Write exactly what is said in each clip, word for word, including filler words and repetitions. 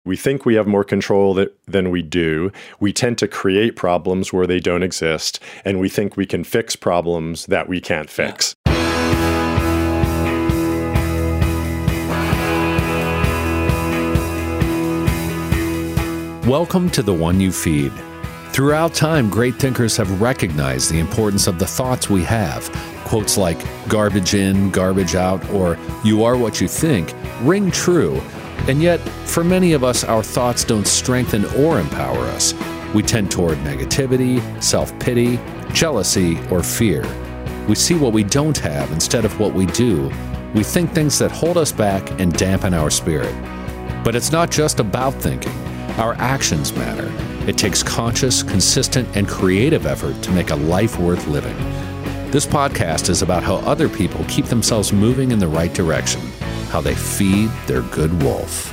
We think we have more control that, than we do. We tend to create problems where they don't exist, and we think we can fix problems that we can't fix. Yeah. Welcome to The One You Feed. Throughout time, great thinkers have recognized the importance of the thoughts we have. Quotes like garbage in, garbage out, or you are what you think ring true. And yet, for many of us, our thoughts don't strengthen or empower us. We tend toward negativity, self-pity, jealousy, or fear. We see what we don't have instead of what we do. We think things that hold us back and dampen our spirit. But it's not just about thinking. Our actions matter. It takes conscious, consistent, and creative effort to make a life worth living. This podcast is about how other people keep themselves moving in the right direction, how they feed their good wolf.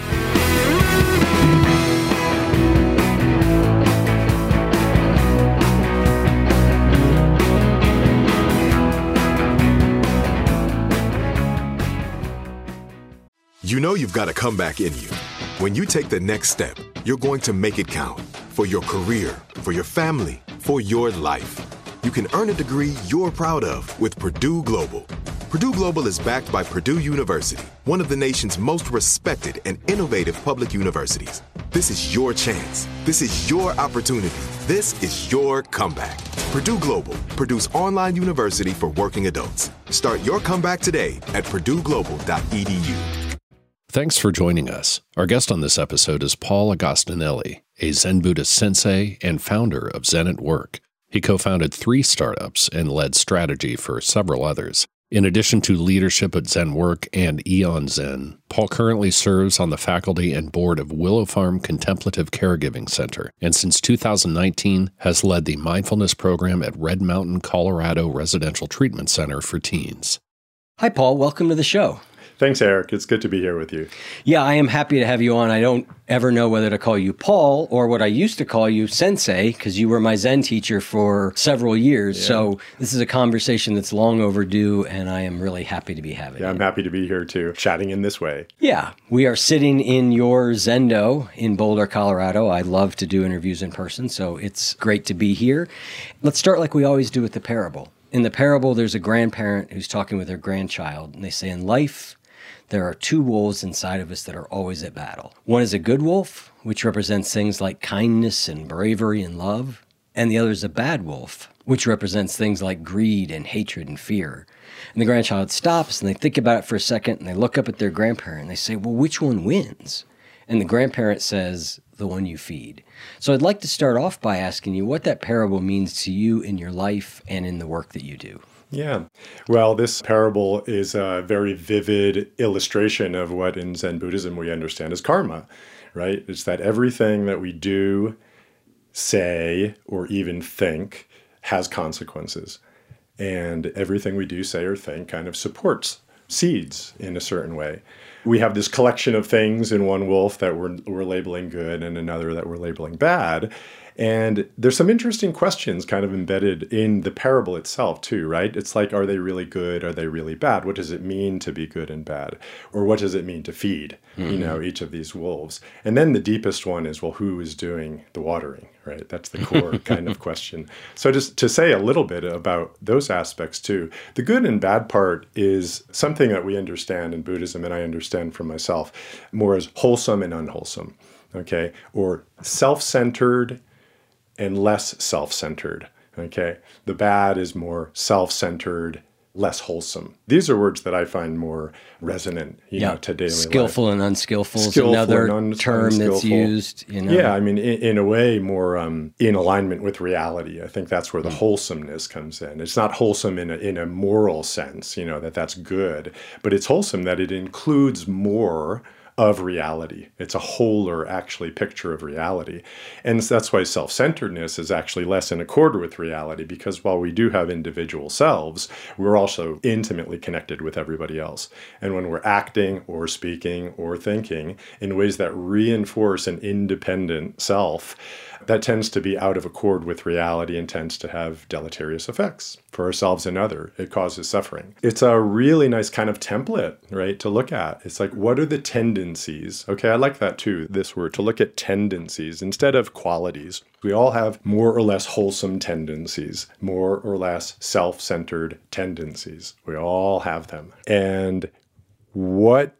You know you've got a comeback in you. When you take the next step, you're going to make it count for your career, for your family, for your life. You can earn a degree you're proud of with Purdue Global. Purdue Global is backed by Purdue University, one of the nation's most respected and innovative public universities. This is your chance. This is your opportunity. This is your comeback. Purdue Global, Purdue's online university for working adults. Start your comeback today at purdue global dot e d u. Thanks for joining us. Our guest on this episode is Paul Agostinelli, a Zen Buddhist sensei and founder of Zen at Work. He co-founded three startups and led strategy for several others. In addition to leadership at Zen Work and Eon Zen, Paul currently serves on the faculty and board of Willow Farm Contemplative Caregiving Center, and since two thousand nineteen has led the mindfulness program at Red Mountain, Colorado Residential Treatment Center for Teens. Hi, Paul. Welcome to the show. Thanks, Eric. It's good to be here with you. Yeah, I am happy to have you on. I don't ever know whether to call you Paul or what I used to call you Sensei, because you were my Zen teacher for several years. Yeah. So this is a conversation that's long overdue, and I am really happy to be having Yeah, it. I'm happy to be here too, chatting in this way. Yeah, we are sitting in your Zendo in Boulder, Colorado. I love to do interviews in person, so it's great to be here. Let's start like we always do with the parable. In the parable, there's a grandparent who's talking with their grandchild, and they say, in life, there are two wolves inside of us that are always at battle. One is a good wolf, which represents things like kindness and bravery and love. And the other is a bad wolf, which represents things like greed and hatred and fear. And the grandchild stops and they think about it for a second and they look up at their grandparent and they say, well, which one wins? And the grandparent says, the one you feed. So I'd like to start off by asking you what that parable means to you in your life and in the work that you do. Yeah. Well, this parable is a very vivid illustration of what in Zen Buddhism we understand as karma, right? It's that everything that we do, say, or even think has consequences. And everything we do, say, or think kind of supports seeds in a certain way. We have this collection of things in one wolf that we're, we're labeling good and another that we're labeling bad. And there's some interesting questions kind of embedded in the parable itself too, right? It's like, are they really good? Are they really bad? What does it mean to be good and bad? Or what does it mean to feed, mm-hmm. you know, each of these wolves? And then the deepest one is, well, who is doing the watering, right? That's the core kind of question. So just to say a little bit about those aspects too, the good and bad part is something that we understand in Buddhism, and I understand from myself, more as wholesome and unwholesome, okay? Or self-centered and less self-centered, okay? The bad is more self-centered, less wholesome. These are words that I find more resonant, you yeah. know, to daily Skillful life. and unskillful is Skillful another un- term unskillful. That's used, you know? Yeah, I mean, in, in a way, more um, in alignment with reality. I think that's where the mm. wholesomeness comes in. It's not wholesome in a, in a moral sense, you know, that that's good, but it's wholesome that it includes more of reality. It's a wholer, actually, picture of reality. And that's why self-centeredness is actually less in accord with reality, because while we do have individual selves, we're also intimately connected with everybody else. And when we're acting or speaking or thinking in ways that reinforce an independent self, that tends to be out of accord with reality and tends to have deleterious effects for ourselves and others. It causes suffering. It's a really nice kind of template, right, to look at. It's like, what are the tendencies? Okay, I like that too, this word, to look at tendencies instead of qualities. We all have more or less wholesome tendencies, more or less self-centered tendencies. We all have them. And what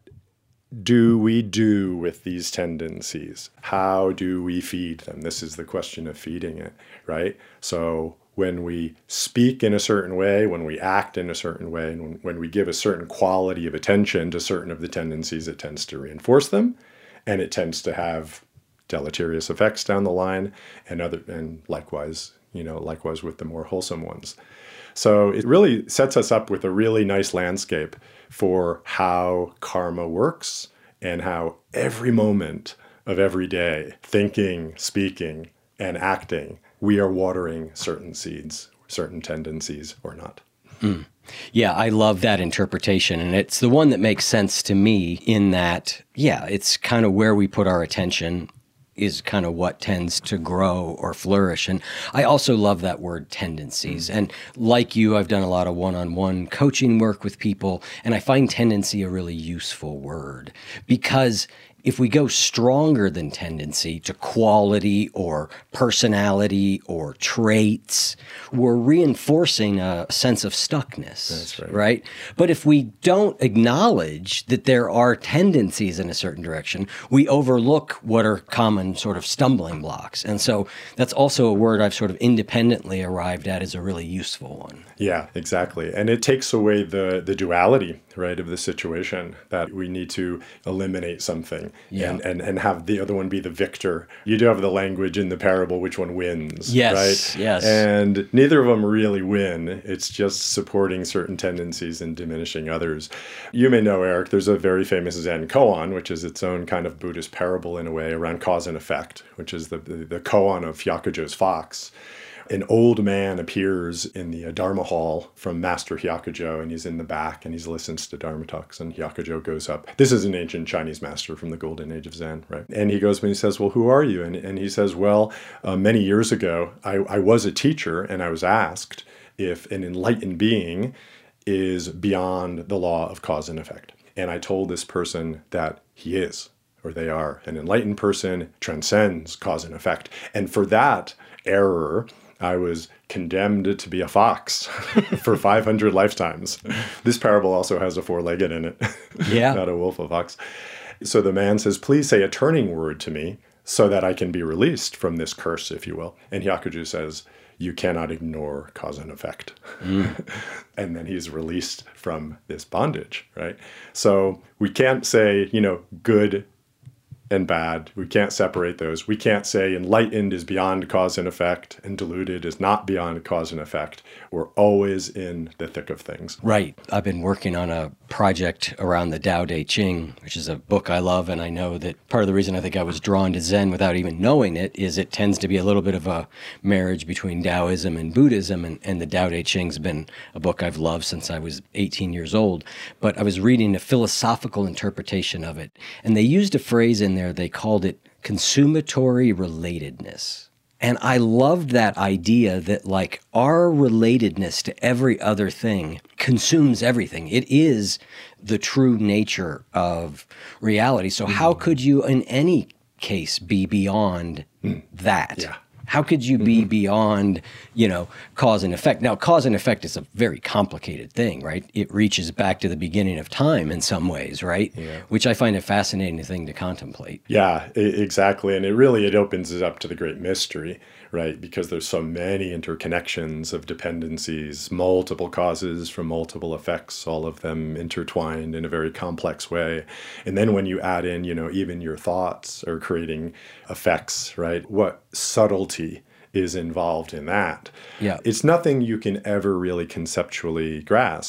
do we do with these tendencies? How do we feed them? This is the question of feeding it, right? So when we speak in a certain way, when we act in a certain way, and when, when we give a certain quality of attention to certain of the tendencies, it tends to reinforce them, and it tends to have deleterious effects down the line, and other, and likewise, you know, likewise with the more wholesome ones. So it really sets us up with a really nice landscape for how karma works and how every moment of every day, thinking, speaking, and acting, we are watering certain seeds, certain tendencies or not. Mm. Yeah, I love that interpretation. And it's the one that makes sense to me in that, yeah, it's kind of where we put our attention is kind of what tends to grow or flourish. And I also love that word tendencies. Mm. And like you, I've done a lot of one-on-one coaching work with people, and I find tendency a really useful word because if we go stronger than tendency to quality or personality or traits, we're reinforcing a sense of stuckness. That's right. Right? But if we don't acknowledge that there are tendencies in a certain direction, we overlook what are common sort of stumbling blocks. And so that's also a word I've sort of independently arrived at as a really useful one. Yeah, exactly. And it takes away the, the duality, right, of the situation, that we need to eliminate something. Yeah. And, and and have the other one be the victor. You do have the language in the parable, which one wins, yes, right? Yes, and neither of them really win. It's just supporting certain tendencies and diminishing others. You may know, Eric, there's a very famous Zen koan, which is its own kind of Buddhist parable in a way around cause and effect, which is the, the, the koan of Hyakujo's fox. An old man appears in the Dharma hall from Master Hyakujo, and he's in the back, and he listens to Dharma talks, and Hyakujo goes up. This is an ancient Chinese master from the golden age of Zen, right? And he goes and he says, well, who are you? And, and he says, well, uh, many years ago, I, I was a teacher, and I was asked if an enlightened being is beyond the law of cause and effect. And I told this person that he is, or they are. An enlightened person transcends cause and effect. And for that error, I was condemned to be a fox for five hundred lifetimes. This parable also has a four-legged in it, yeah. Not a wolf, a fox. So the man says, please say a turning word to me so that I can be released from this curse, if you will. And Hyakujo says, you cannot ignore cause and effect. Mm. And then he's released from this bondage, right? So we can't say, you know, good and bad. We can't separate those. We can't say enlightened is beyond cause and effect and deluded is not beyond cause and effect. We're always in the thick of things. Right. I've been working on a project around the Tao Te Ching, which is a book I love, and I know that part of the reason I think I was drawn to Zen without even knowing it is it tends to be a little bit of a marriage between Taoism and Buddhism, and, and the Tao Te Ching's been a book I've loved since I was eighteen years old. But I was reading a philosophical interpretation of it, and they used a phrase in there, they called it consummatory relatedness. And I loved that idea that like our relatedness to every other thing consumes everything. It is the true nature of reality. So how could you in any case be beyond mm. that? Yeah. How could you be beyond, you know, cause and effect? Now, cause and effect is a very complicated thing, right? It reaches back to the beginning of time in some ways, right? Yeah. Which I find a fascinating thing to contemplate. Yeah, exactly. And it really, it opens it up to the great mystery, right? Because there's so many interconnections of dependencies, multiple causes from multiple effects, all of them intertwined in a very complex way. And then when you add in, you know, even your thoughts are creating effects, right? What subtlety is involved in that? Yeah. It's nothing you can ever really conceptually grasp.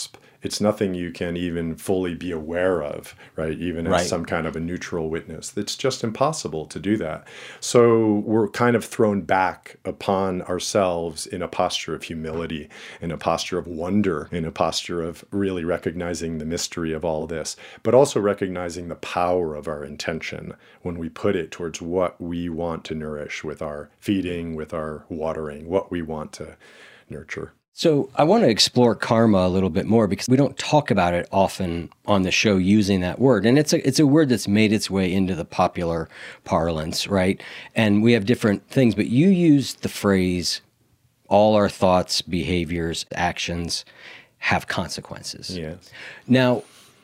It's nothing you can even fully be aware of, right? Even as Right. some kind of a neutral witness. It's just impossible to do that. So we're kind of thrown back upon ourselves in a posture of humility, in a posture of wonder, in a posture of really recognizing the mystery of all this, but also recognizing the power of our intention when we put it towards what we want to nourish with our feeding, with our watering, what we want to nurture. So I want to explore karma a little bit more because we don't talk about it often on the show using that word. And it's a it's a word that's made its way into the popular parlance, right? And we have different things, but you use the phrase, all our thoughts, behaviors, actions have consequences. Yes. Now,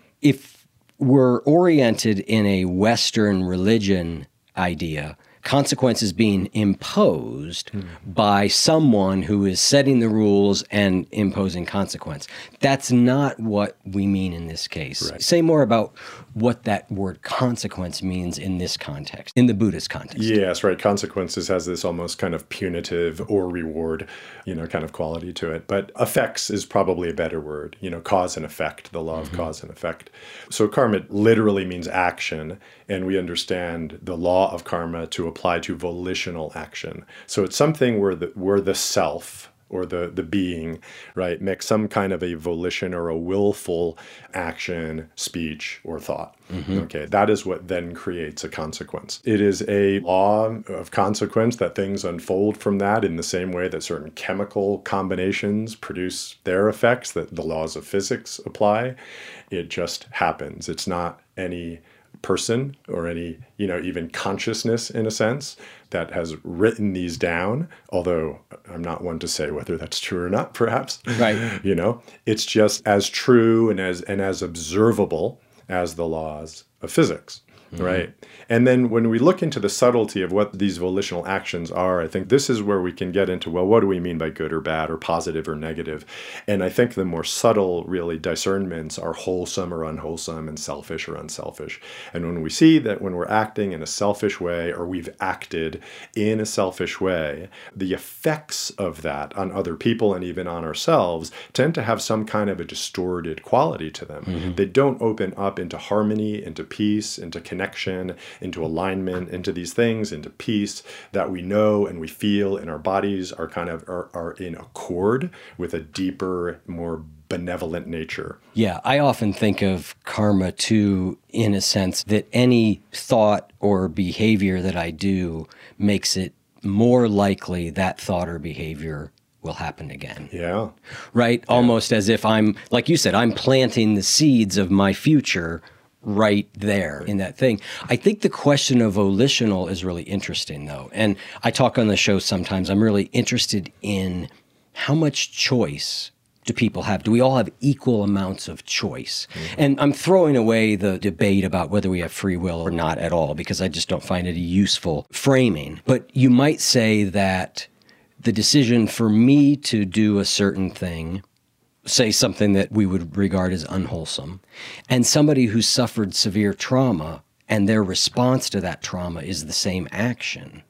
if we're oriented in a Western religion idea, consequences being imposed hmm. by someone who is setting the rules and imposing consequence. That's not what we mean in this case. Right. Say more about what that word consequence means in this context, in the Buddhist context. Yes, right. Consequences has this almost kind of punitive or reward, you know, kind of quality to it. But effects is probably a better word, you know, cause and effect, the law mm-hmm. of cause and effect. So karma literally means action, and we understand the law of karma to apply to volitional action. So it's something where the, where the self or the, the being, right, makes some kind of a volition or a willful action, speech, or thought. Mm-hmm. Okay, that is what then creates a consequence. It is a law of consequence that things unfold from that in the same way that certain chemical combinations produce their effects, that the laws of physics apply. It just happens. It's not any person or any, you know, even consciousness in a sense that has written these down, although I'm not one to say whether that's true or not, perhaps. Right. You know, it's just as true and as and as observable as the laws of physics. Mm-hmm. Right. And then when we look into the subtlety of what these volitional actions are, I think this is where we can get into, well, what do we mean by good or bad or positive or negative? And I think the more subtle, really, discernments are wholesome or unwholesome and selfish or unselfish. And when we see that when we're acting in a selfish way or we've acted in a selfish way, the effects of that on other people and even on ourselves tend to have some kind of a distorted quality to them. Mm-hmm. They don't open up into harmony, into peace, into connection. Connection, into alignment, into these things, into peace that we know and we feel in our bodies are kind of are, are in accord with a deeper, more benevolent nature. Yeah, I often think of karma too, in a sense that any thought or behavior that I do makes it more likely that thought or behavior will happen again. Yeah. Right? Yeah. Almost as if I'm, like you said, I'm planting the seeds of my future right there in that thing. I think the question of volitional is really interesting, though. And I talk on the show sometimes. I'm really interested in how much choice do people have? Do we all have equal amounts of choice? Mm-hmm. And I'm throwing away the debate about whether we have free will or not at all, because I just don't find it a useful framing. But you might say that the decision for me to do a certain thing, say something that we would regard as unwholesome, and somebody who suffered severe trauma and their response to that trauma is the same action,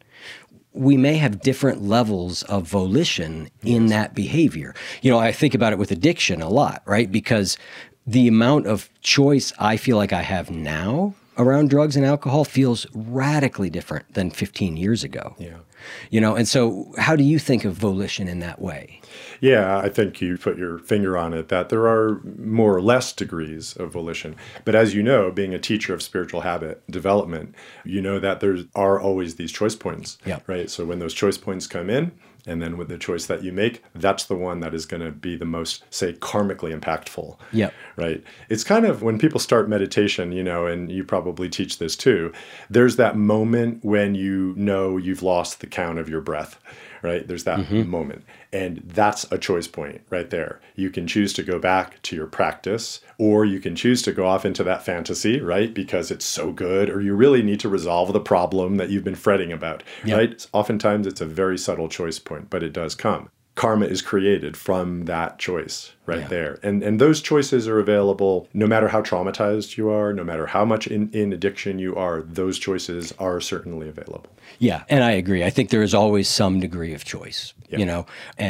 we may have different levels of volition in that behavior. You know, I think about it with addiction a lot, right? Because the amount of choice I feel like I have now around drugs and alcohol feels radically different than fifteen years ago. Yeah. You know, and so how do you think of volition in that way? Yeah, I think you put your finger on it, that there are more or less degrees of volition. But as you know, being a teacher of spiritual habit development, you know that there are always these choice points, yeah. right? So when those choice points come in, and then with the choice that you make, that's the one that is going to be the most, say, karmically impactful. Yeah. Right. It's kind of when people start meditation, you know, and you probably teach this too, there's that moment when you know you've lost the count of your breath, right? There's that mm-hmm. moment. And that's a choice point right there. You can choose to go back to your practice, or you can choose to go off into that fantasy, right? Because it's so good, or you really need to resolve the problem that you've been fretting about, yep. right? Oftentimes it's a very subtle choice point, but it does come. Karma is created from that choice right yeah. there. And and those choices are available no matter how traumatized you are, no matter how much in, in addiction you are, those choices are certainly available. Yeah, and I agree. I think there is always some degree of choice, yeah. you know, and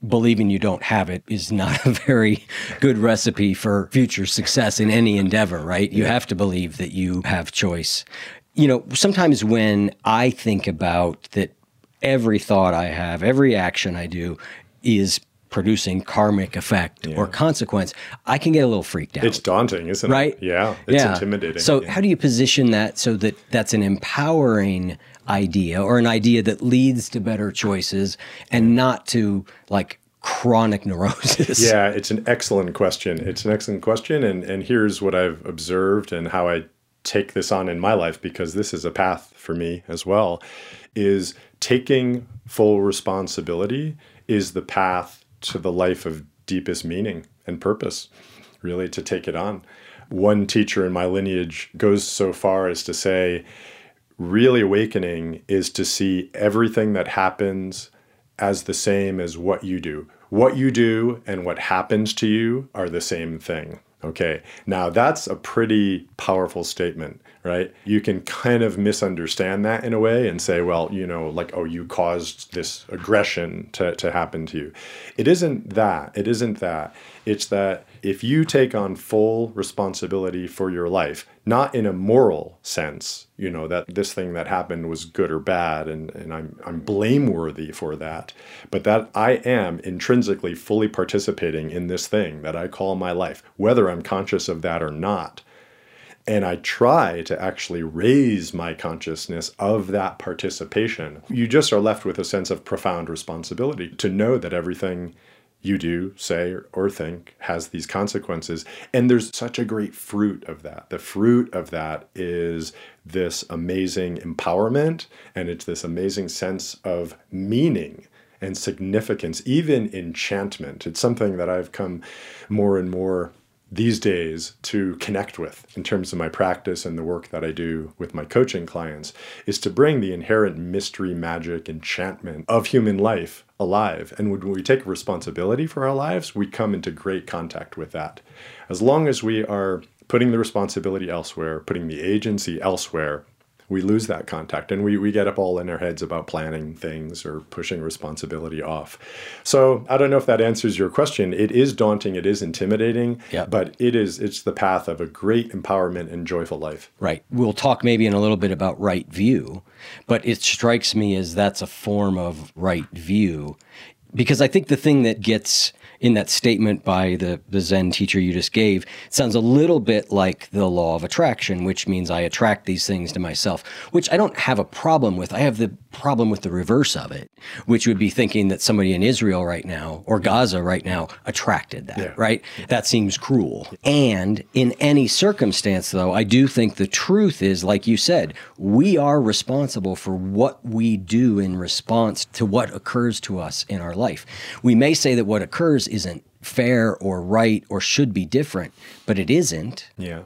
believing you don't have it is not a very good recipe for future success in any endeavor, right? You have to believe that you have choice. You know, sometimes when I think about that every thought I have, every action I do is producing karmic effect yeah. or consequence, I can get a little freaked out. It's daunting, isn't right? it? Yeah, it's yeah. intimidating. So yeah. how do you position that so that that's an empowering idea or an idea that leads to better choices and not to like chronic neurosis? Yeah, it's an excellent question. It's an excellent question. And, and here's what I've observed and how I take this on in my life, because this is a path for me as well, is taking full responsibility is the path to the life of deepest meaning and purpose, really, to take it on. One teacher in my lineage goes so far as to say, really awakening is to see everything that happens as the same as what you do. What you do and what happens to you are the same thing. Okay, now that's a pretty powerful statement, right? You can kind of misunderstand that in a way and say, well, you know, like, oh, you caused this aggression to, to happen to you. It isn't that. It isn't that. It's that if you take on full responsibility for your life, not in a moral sense, you know, that this thing that happened was good or bad and, and I'm, I'm blameworthy for that, but that I am intrinsically fully participating in this thing that I call my life, whether I'm conscious of that or not. And I try to actually raise my consciousness of that participation. You just are left with a sense of profound responsibility to know that everything you do, say, or think has these consequences. And there's such a great fruit of that. The fruit of that is this amazing empowerment, and it's this amazing sense of meaning and significance, even enchantment. It's something that I've come more and more these days to connect with in terms of my practice and the work that I do with my coaching clients, is to bring the inherent mystery, magic, enchantment of human life alive. And when we take responsibility for our lives, we come into great contact with that. As long as we are putting the responsibility elsewhere, putting the agency elsewhere, we lose that contact and we, we get up all in our heads about planning things or pushing responsibility off. So I don't know if that answers your question. It is daunting, it is intimidating, yep. but it is it's the path of a great empowerment and joyful life. Right. We'll talk maybe in a little bit about right view, but it strikes me as that's a form of right view. Because I think the thing that gets in that statement by the, the Zen teacher you just gave sounds a little bit like the law of attraction, which means I attract these things to myself, which I don't have a problem with. I have the problem with the reverse of it, which would be thinking that somebody in Israel right now or Gaza right now attracted that, yeah. right? That seems cruel. And in any circumstance, though, I do think the truth is, like you said, we are responsible for what we do in response to what occurs to us in our life. We may say that what occurs isn't fair or right or should be different, but it isn't. Yeah.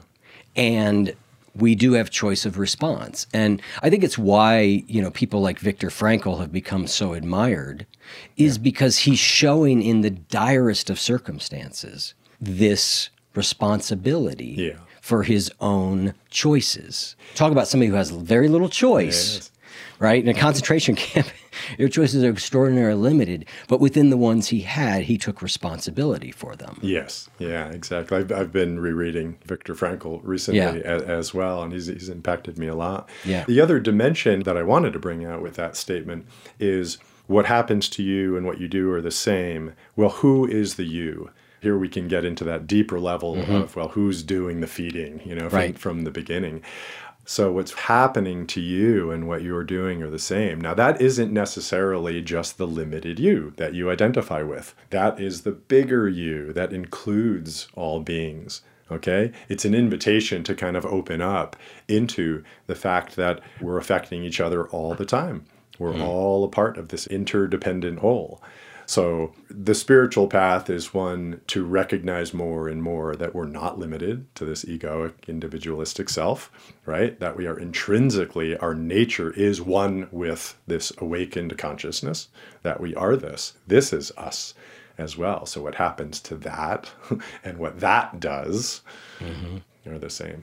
And we do have choice of response. And I think it's why, you know, people like Viktor Frankl have become so admired, is yeah. because he's showing in the direst of circumstances this responsibility yeah. for his own choices. Talk about somebody who has very little choice. Yes. Right? In a concentration camp, your choices are extraordinarily limited, but within the ones he had, he took responsibility for them. Yes. Yeah, exactly. I've, I've been rereading Viktor Frankl recently yeah. as, as well, and he's, he's impacted me a lot. Yeah. The other dimension that I wanted to bring out with that statement is what happens to you and what you do are the same. Well, who is the you? Here we can get into that deeper level mm-hmm. of, well, who's doing the feeding, you know, from, right. from the beginning. So what's happening to you and what you're doing are the same. Now, that isn't necessarily just the limited you that you identify with. That is the bigger you that includes all beings, okay? It's an invitation to kind of open up into the fact that we're affecting each other all the time. We're mm-hmm. all a part of this interdependent whole. So the spiritual path is one to recognize more and more that we're not limited to this egoic, individualistic self, right? That we are intrinsically, our nature is one with this awakened consciousness, that we are this. This is us as well. So what happens to that and what that does mm-hmm. are the same.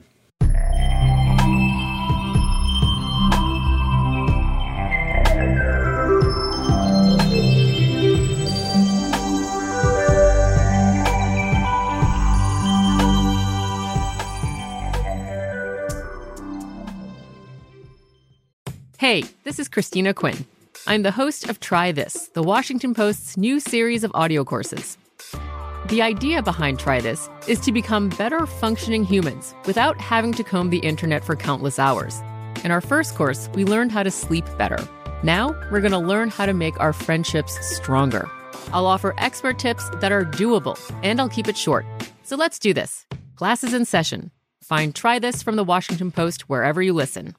Hey, this is Christina Quinn. I'm the host of Try This, the Washington Post's new series of audio courses. The idea behind Try This is to become better functioning humans without having to comb the internet for countless hours. In our first course, we learned how to sleep better. Now, we're going to learn how to make our friendships stronger. I'll offer expert tips that are doable, and I'll keep it short. So let's do this. Class is in session. Find Try This from the Washington Post wherever you listen.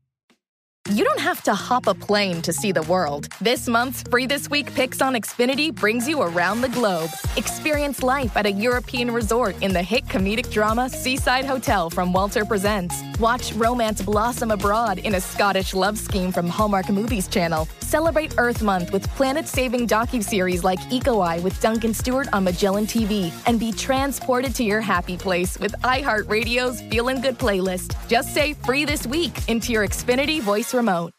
You don't have to hop a plane to see the world. This month's Free This Week Picks on Xfinity brings you around the globe. Experience life at a European resort in the hit comedic drama Seaside Hotel from Walter Presents. Watch romance blossom abroad in a Scottish love scheme from Hallmark Movies Channel. Celebrate Earth Month with planet-saving docuseries like Eco Eye with Duncan Stewart on Magellan T V. And be transported to your happy place with iHeartRadio's Feelin' Good playlist. Just say Free This Week into your Xfinity voice remote.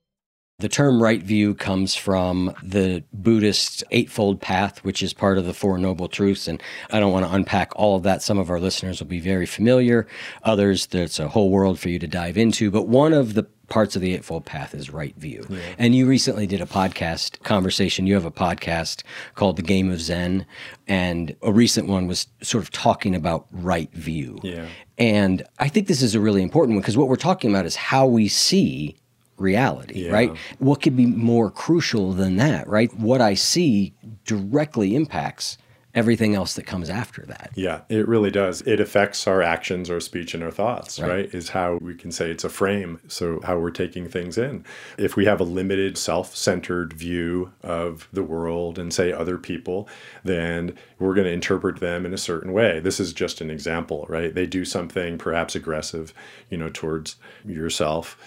The term right view comes from the Buddhist Eightfold Path, which is part of the Four Noble Truths. And I don't want to unpack all of that. Some of our listeners will be very familiar. Others, there's a whole world for you to dive into. But one of the parts of the Eightfold Path is right view. Yeah. And you recently did a podcast conversation. You have a podcast called The Game of Zen. And a recent one was sort of talking about right view. Yeah. And I think this is a really important one because what we're talking about is how we see reality, yeah. right? What could be more crucial than that, right? What I see directly impacts everything else that comes after that. Yeah, it really does. It affects our actions, our speech, and our thoughts, right. right? Is how we can say it's a frame. So how we're taking things in. If we have a limited self-centered view of the world and say other people, then we're going to interpret them in a certain way. This is just an example, right? They do something perhaps aggressive, you know, towards yourself.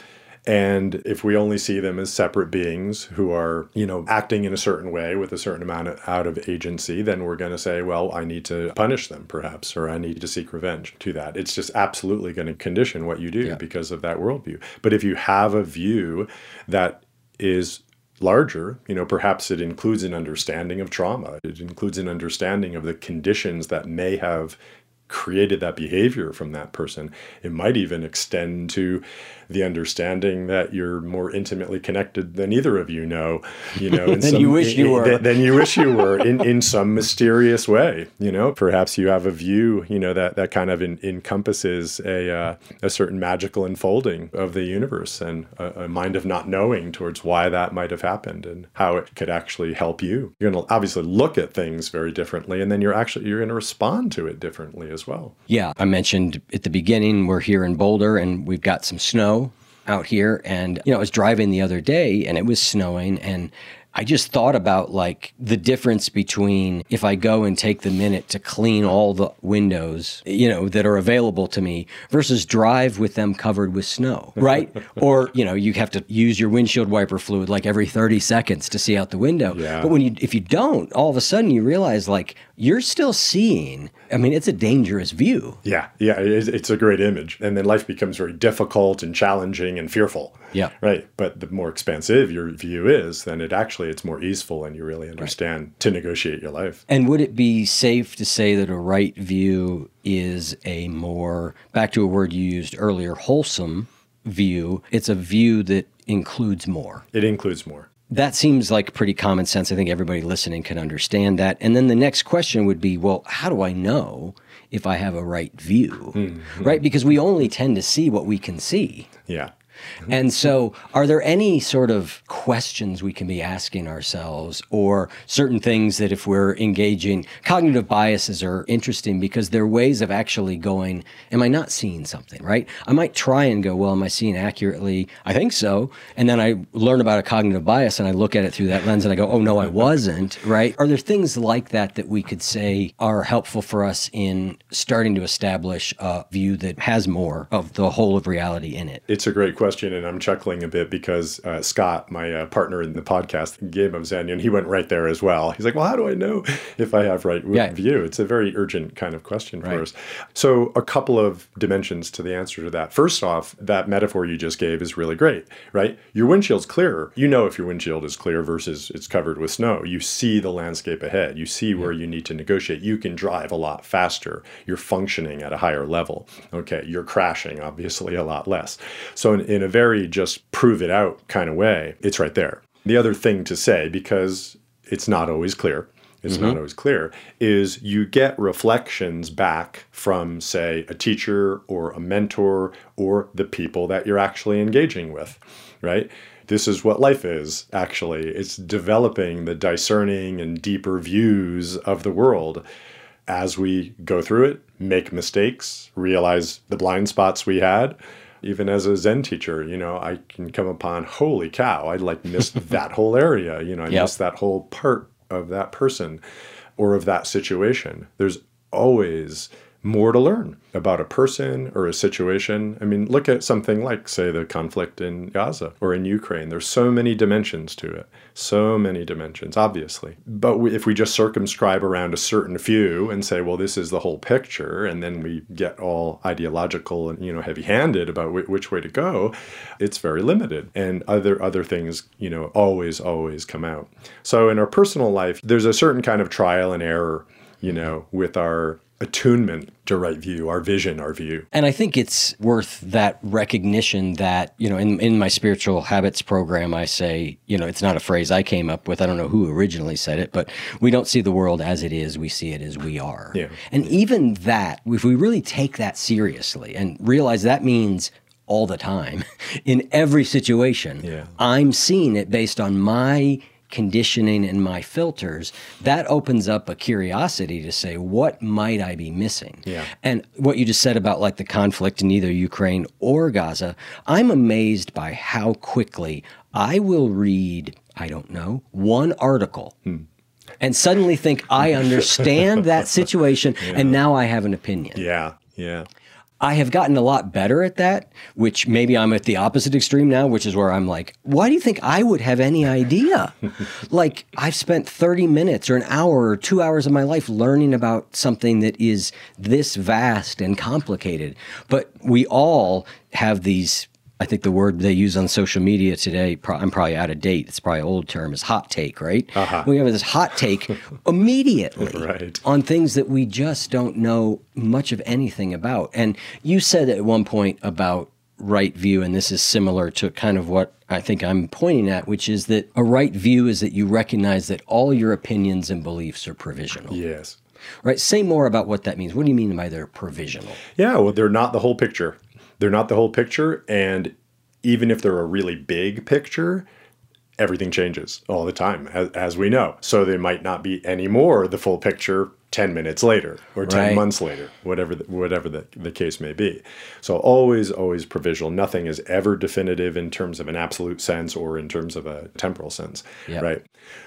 And if we only see them as separate beings who are, you know, acting in a certain way with a certain amount of, out of agency, then we're going to say, well, I need to punish them perhaps, or I need to seek revenge to that. It's just absolutely going to condition what you do yeah. because of that worldview. But if you have a view that is larger, you know, perhaps it includes an understanding of trauma. It includes an understanding of the conditions that may have created that behavior from that person. It might even extend to the understanding that you're more intimately connected than either of you know, you know, in than some, you wish you were. Than, than you wish you were in, in some mysterious way, you know, perhaps you have a view, you know, that, that kind of in, encompasses a, uh, a certain magical unfolding of the universe and a, a mind of not knowing towards why that might have happened and how it could actually help you. You're going to obviously look at things very differently, and then you're actually, you're going to respond to it differently as well. Yeah. I mentioned at the beginning, we're here in Boulder and we've got some snow out here. And, you know, I was driving the other day and it was snowing, and I just thought about like the difference between if I go and take the minute to clean all the windows, you know, that are available to me versus drive with them covered with snow, right? Or, you know, you have to use your windshield wiper fluid like every thirty seconds to see out the window. Yeah. But when you, if you don't, all of a sudden you realize like you're still seeing. I mean, it's a dangerous view. Yeah, yeah, it's a great image. And then life becomes very difficult and challenging and fearful. Yeah. Right. But the more expansive your view is, then it actually, it's more easeful and you really understand right. to negotiate your life. And would it be safe to say that a right view is a more, back to a word you used earlier, wholesome view? It's a view that includes more. It includes more. That seems like pretty common sense. I think everybody listening can understand that. And then the next question would be, well, how do I know if I have a right view, mm-hmm. right? Because we only tend to see what we can see. Yeah. And so are there any sort of questions we can be asking ourselves, or certain things that if we're engaging, cognitive biases are interesting because they're ways of actually going, am I not seeing something, right? I might try and go, well, am I seeing accurately? I think so. And then I learn about a cognitive bias and I look at it through that lens and I go, oh, no, I wasn't, right? Are there things like that that we could say are helpful for us in starting to establish a view that has more of the whole of reality in it? It's a great question. And I'm chuckling a bit because uh, Scott, my uh, partner in the podcast, Game of Zen, and he went right there as well. He's like, well, how do I know if I have right Yeah. view? It's a very urgent kind of question for Right. us. So a couple of dimensions to the answer to that. First off, that metaphor you just gave is really great, right? Your windshield's clearer. You know if your windshield is clear versus it's covered with snow. You see the landscape ahead. You see where you need to negotiate. You can drive a lot faster. You're functioning at a higher level. Okay, you're crashing, obviously, a lot less. So in, in a very just prove it out kind of way, it's right there. The other thing to say, because it's not always clear, it's mm-hmm. not always clear, is you get reflections back from, say, a teacher or a mentor or the people that you're actually engaging with, right? This is what life is, actually. It's developing the discerning and deeper views of the world as we go through it, make mistakes, realize the blind spots we had. Even as a Zen teacher, you know, I can come upon, holy cow, I like missed that whole area. You know, I yep. missed that whole part of that person or of that situation. There's always more to learn about a person or a situation. I mean, look at something like, say, the conflict in Gaza or in Ukraine. There's so many dimensions to it, so many dimensions, obviously. But we, if we just circumscribe around a certain few and say, well, this is the whole picture, and then we get all ideological and, you know, heavy-handed about w- which way to go, it's very limited. And other other things, you know, always, always come out. So in our personal life, there's a certain kind of trial and error, you know, with our attunement to right view, our vision, our view. And I think it's worth that recognition that, you know, in, in my spiritual habits program, I say, you know, it's not a phrase I came up with. I don't know who originally said it, but we don't see the world as it is. We see it as we are. Yeah. And even that, if we really take that seriously and realize that means all the time, in every situation, yeah. I'm seeing it based on my conditioning and my filters, that opens up a curiosity to say, what might I be missing? Yeah. And what you just said about like the conflict in either Ukraine or Gaza, I'm amazed by how quickly I will read, I don't know, one article hmm. and suddenly think I understand that situation yeah. and now I have an opinion. Yeah, yeah. I have gotten a lot better at that, which maybe I'm at the opposite extreme now, which is where I'm like, why do you think I would have any idea? Like, I've spent thirty minutes or an hour or two hours of my life learning about something that is this vast and complicated. But we all have these, I think the word they use on social media today, I'm probably out of date, it's probably an old term, is hot take, right? Uh-huh. We have this hot take immediately right. on things that we just don't know much of anything about. And you said at one point about right view, and this is similar to kind of what I think I'm pointing at, which is that a right view is that you recognize that all your opinions and beliefs are provisional. Yes. Right? Say more about what that means. What do you mean by they're provisional? Yeah, well, they're not the whole picture. They're not the whole picture, and even if they're a really big picture, everything changes all the time, as, as we know. So they might not be any more the full picture ten minutes later or ten right. months later, whatever the, whatever the, the case may be. So always, always provisional. Nothing is ever definitive in terms of an absolute sense or in terms of a temporal sense, yep. right?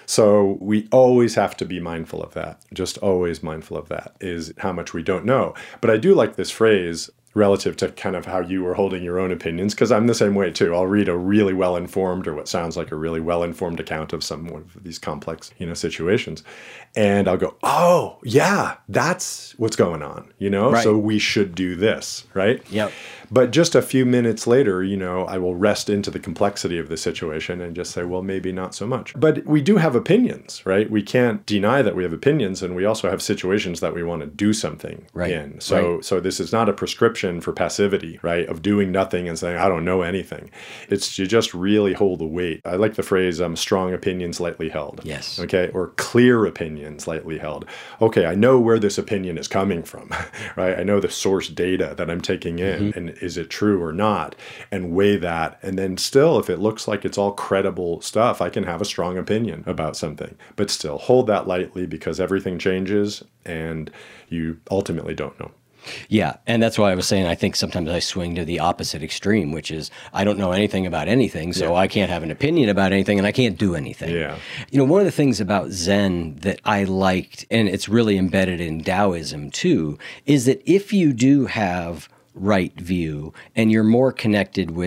So we always have to be mindful of that. Just always mindful of that is how much we don't know. But I do like this phrase relative to kind of how you were holding your own opinions, because I'm the same way too. I'll read a really well-informed or what sounds like a really well-informed account of some of these complex, you know, situations. And I'll go, oh, yeah, that's what's going on, you know? Right. So we should do this, right? Yep. But just a few minutes later, you know, I will rest into the complexity of the situation and just say, well, maybe not so much. But we do have opinions, right? We can't deny that we have opinions, and we also have situations that we want to do something right. in. So, right. so this is not a prescription for passivity, right? Of doing nothing and saying, I don't know anything. It's to just really hold the weight. I like the phrase, um, strong opinions lightly held. Yes. Okay. Or clear opinions lightly held. Okay. I know where this opinion is coming from, right? I know the source data that I'm taking in, mm-hmm. and is it true or not, and weigh that. And then still, if it looks like it's all credible stuff, I can have a strong opinion about something, but still hold that lightly, because everything changes and you ultimately don't know. Yeah, and that's why I was saying I think sometimes I swing to the opposite extreme, which is I don't know anything about anything, so yeah. I can't have an opinion about anything, and I can't do anything. Yeah. You know, one of the things about Zen that I liked, and it's really embedded in Taoism too, is that if you do have right view and you're more connected with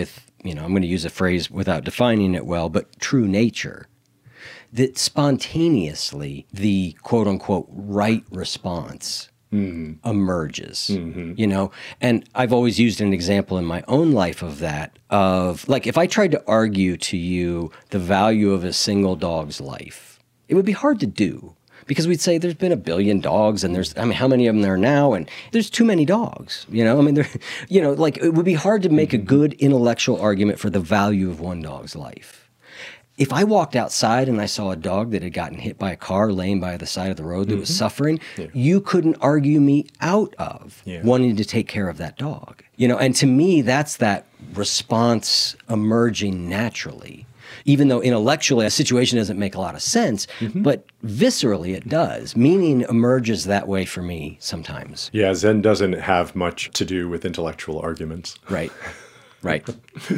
you know, I'm going to use a phrase without defining it well, but true nature, that spontaneously the quote unquote right response mm. emerges, mm-hmm. you know? And I've always used an example in my own life of that, of like, if I tried to argue to you the value of a single dog's life, it would be hard to do. Because we'd say there's been a billion dogs, and there's, I mean, how many of them there are now? And there's too many dogs, you know? I mean, there, you know, like it would be hard to make a good intellectual argument for the value of one dog's life. If I walked outside and I saw a dog that had gotten hit by a car laying by the side of the road that mm-hmm. was suffering, yeah. you couldn't argue me out of yeah. wanting to take care of that dog. You know, and to me, that's that response emerging naturally. Even though intellectually a situation doesn't make a lot of sense, mm-hmm. but viscerally it does. Meaning emerges that way for me sometimes. Yeah, Zen doesn't have much to do with intellectual arguments. Right, right.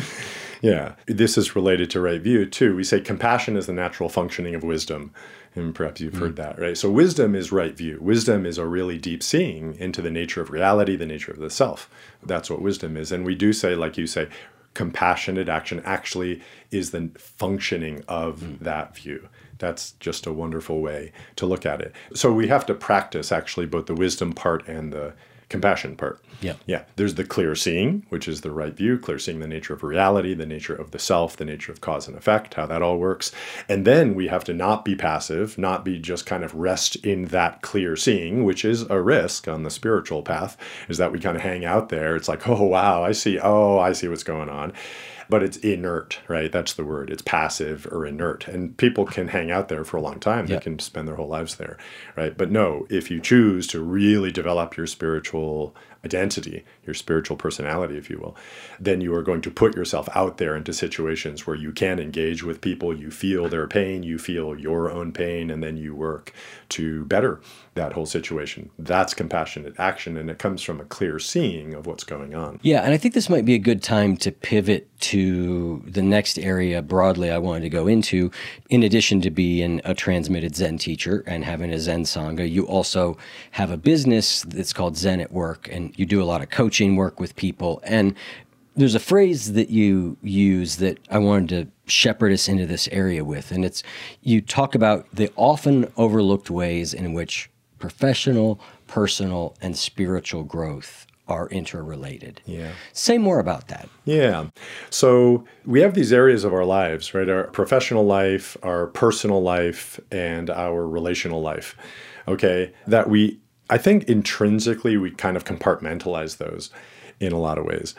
Yeah, this is related to right view too. We say compassion is the natural functioning of wisdom. And perhaps you've mm-hmm. heard that, right? So wisdom is right view. Wisdom is a really deep seeing into the nature of reality, the nature of the self. That's what wisdom is. And we do say, like you say, compassionate action actually is the functioning of mm. that view. That's just a wonderful way to look at it. So we have to practice actually both the wisdom part and the compassion part. Yeah. Yeah. There's the clear seeing, which is the right view, clear seeing the nature of reality, the nature of the self, the nature of cause and effect, how that all works. And then we have to not be passive, not be just kind of rest in that clear seeing, which is a risk on the spiritual path, is that we kind of hang out there. It's like, oh, wow, I see. Oh, I see what's going on. But it's inert, right? That's the word. It's passive or inert. And people can hang out there for a long time. Yep. They can spend their whole lives there, right? But no, if you choose to really develop your spiritual identity, your spiritual personality, if you will, then you are going to put yourself out there into situations where you can engage with people, you feel their pain, you feel your own pain, and then you work to better that whole situation. That's compassionate action, and it comes from a clear seeing of what's going on. Yeah, and I think this might be a good time to pivot to the next area broadly I wanted to go into. In addition to being a transmitted Zen teacher and having a Zen Sangha, you also have a business that's called Zen at Work, and you do a lot of coaching work with people. And there's a phrase that you use that I wanted to shepherd us into this area with, and it's, you talk about the often overlooked ways in which professional, personal, and spiritual growth are interrelated. Yeah. Say more about that. Yeah. So we have these areas of our lives, right? Our professional life, our personal life, and our relational life, okay, that we, I think intrinsically we kind of compartmentalize those in a lot of ways.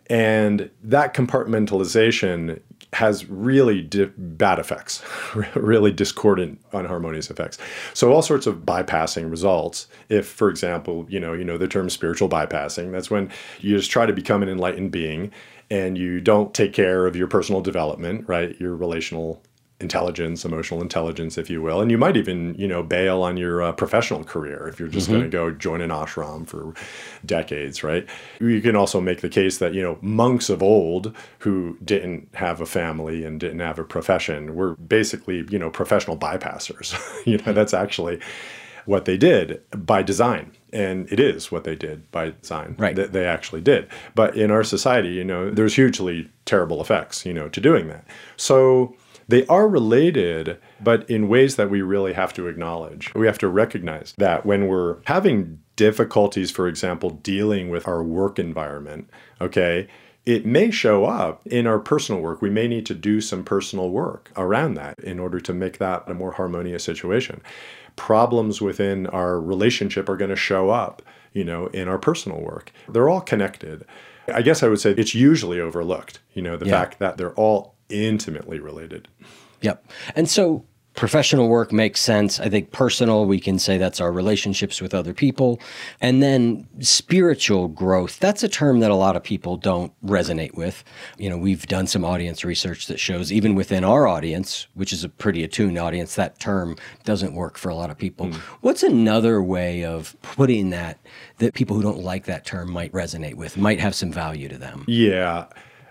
And that compartmentalization has really di- bad effects, really discordant, unharmonious effects. So all sorts of bypassing results. If, for example, you know, you know the term spiritual bypassing, that's when you just try to become an enlightened being and you don't take care of your personal development, right? Your relational intelligence, emotional intelligence, if you will. And you might even, you know, bail on your uh, professional career if you're just mm-hmm. going to go join an ashram for decades, right? You can also make the case that, you know, monks of old who didn't have a family and didn't have a profession were basically, you know, professional bypassers. You know, that's actually what they did by design. And it is what they did by design. Right. That they actually did. But in our society, you know, there's hugely terrible effects, you know, to doing that. So they are related, but in ways that we really have to acknowledge. We have to recognize that when we're having difficulties, for example, dealing with our work environment, okay, it may show up in our personal work. We may need to do some personal work around that in order to make that a more harmonious situation. Problems within our relationship are going to show up, you know, in our personal work. They're all connected. I guess I would say it's usually overlooked, you know, the yeah. fact that they're all intimately related. Yep. And so professional work makes sense. I think personal, we can say that's our relationships with other people. And then spiritual growth, that's a term that a lot of people don't resonate with. You know, we've done some audience research that shows even within our audience, which is a pretty attuned audience, that term doesn't work for a lot of people. Mm. What's another way of putting that, that people who don't like that term might resonate with, might have some value to them? Yeah.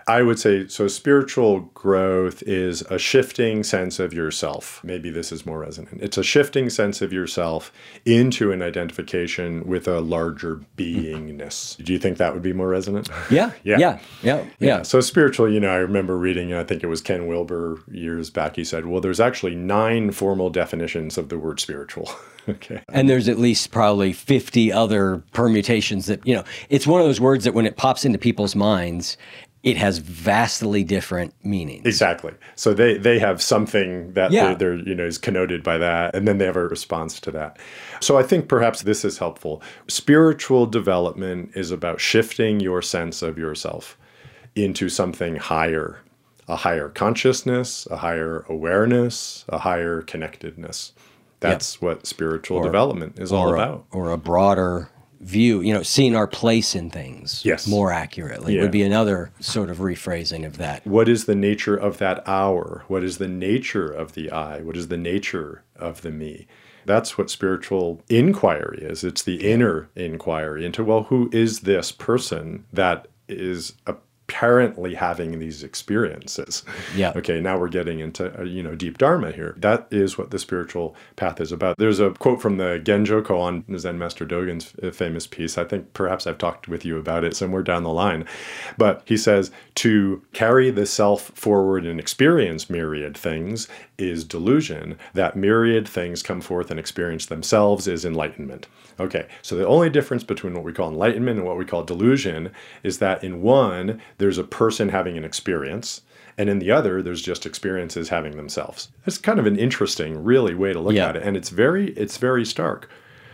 I would say, so spiritual growth is a shifting sense of yourself. Maybe this is more resonant. It's a shifting sense of yourself into an identification with a larger beingness. Do you think that would be more resonant? Yeah, yeah, yeah, yeah, yeah. Yeah. So spiritual, you know, I remember reading, I think it was Ken Wilber years back, he said, well, there's actually nine formal definitions of the word spiritual. Okay. And there's at least probably fifty other permutations that, you know, it's one of those words that when it pops into people's minds, it has vastly different meanings. Exactly. So they, they have something that yeah. they're, they're, you know, is connoted by that, and then they have a response to that. So I think perhaps this is helpful. Spiritual development is about shifting your sense of yourself into something higher, a higher consciousness, a higher awareness, a higher connectedness. That's yep. what spiritual or, development is all a, about. Or a broader view, you know, seeing our place in things yes. more accurately yeah. would be another sort of rephrasing of that. What is the nature of that hour? What is the nature of the I? What is the nature of the me? That's what spiritual inquiry is. It's the inner inquiry into, well, who is this person that is a apparently having these experiences. Yeah. Okay, now we're getting into, uh, you know, deep Dharma here. That is what the spiritual path is about. There's a quote from the Genjo Koan, Zen Master Dogen's famous piece. I think perhaps I've talked with you about it somewhere down the line. But he says, to carry the self forward and experience myriad things is delusion. That myriad things come forth and experience themselves is enlightenment. Okay, so the only difference between what we call enlightenment and what we call delusion is that in one, there's a person having an experience, and in the other, there's just experiences having themselves. It's kind of an interesting, really, way to look yeah. at it, and it's very, it's very stark.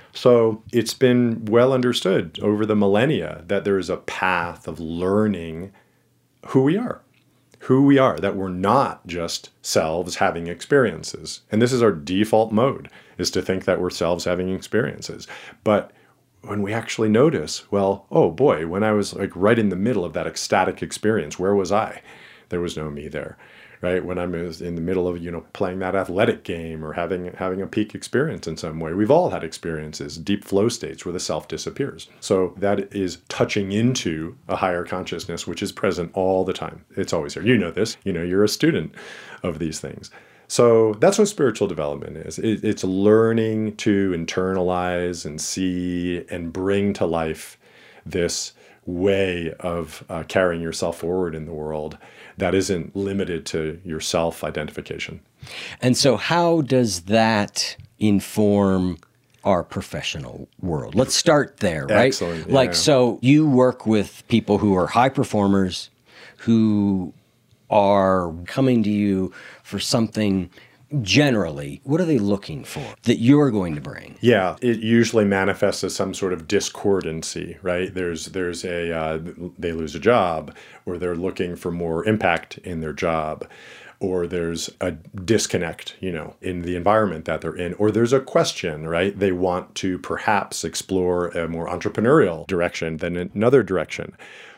So it's been well understood over the millennia that there is a path of learning who we are. Who we are, that we're not just selves having experiences. And this is our default mode, is to think that we're selves having experiences. But when we actually notice, well, oh boy, when I was like right in the middle of that ecstatic experience, where was I? There was no me there, right? When I'm in the middle of, you know, playing that athletic game or having having a peak experience in some way. We've all had experiences, deep flow states where the self disappears. So that is touching into a higher consciousness, which is present all the time. It's always here. You know this. You know, you're a student of these things. So that's what spiritual development is. It, it's learning to internalize and see and bring to life this way of uh, carrying yourself forward in the world that isn't limited to your self-identification. And so how does that inform our professional world? Let's start there, right? Excellent. Yeah. Like, so you work with people who are high performers, who are coming to you for something. Generally, what are they looking for that you're going to bring? Yeah, it usually manifests as some sort of discordancy, right? There's there's a uh, they lose a job, or they're looking for more impact in their job, or there's a disconnect, you know, in the environment that they're in, or there's a question, right? They want to perhaps explore a more entrepreneurial direction than another direction.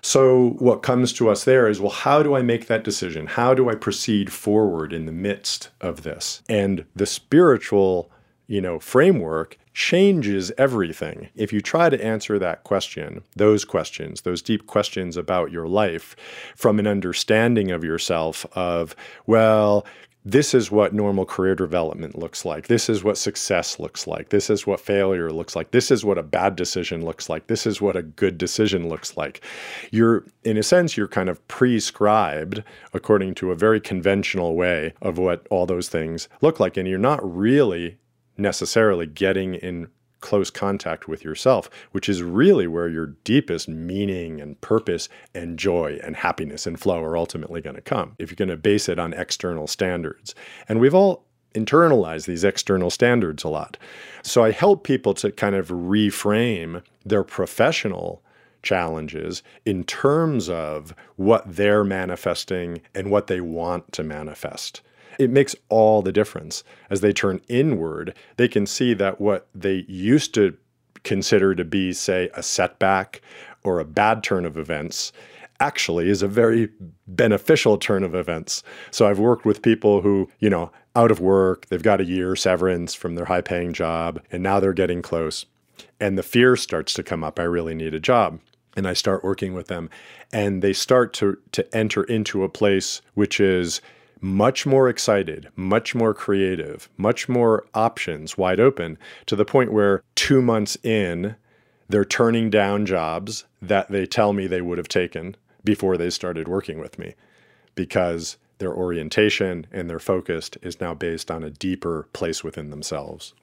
So what comes to us there is, well, how do I make that decision? How do I proceed forward in the midst of this? And the spiritual, you know, framework changes everything. If you try to answer that question, those questions, those deep questions about your life from an understanding of yourself of, well, this is what normal career development looks like. This is what success looks like. This is what failure looks like. This is what a bad decision looks like. This is what a good decision looks like. You're, in a sense, you're kind of prescribed according to a very conventional way of what all those things look like. And you're not really necessarily getting in close contact with yourself, which is really where your deepest meaning and purpose and joy and happiness and flow are ultimately going to come, if you're going to base it on external standards. And we've all internalized these external standards a lot. So I help people to kind of reframe their professional challenges in terms of what they're manifesting and what they want to manifest. It makes all the difference. As they turn inward, they can see that what they used to consider to be, say, a setback or a bad turn of events actually is a very beneficial turn of events. So I've worked with people who, you know, out of work, they've got a year severance from their high-paying job, and now they're getting close. And the fear starts to come up, I really need a job. and I start working with them, and they start to to enter into a place which is much more excited, much more creative, much more options wide open, to the point where two months in, they're turning down jobs that they tell me they would have taken before they started working with me, because their orientation and their focus is now based on a deeper place within themselves.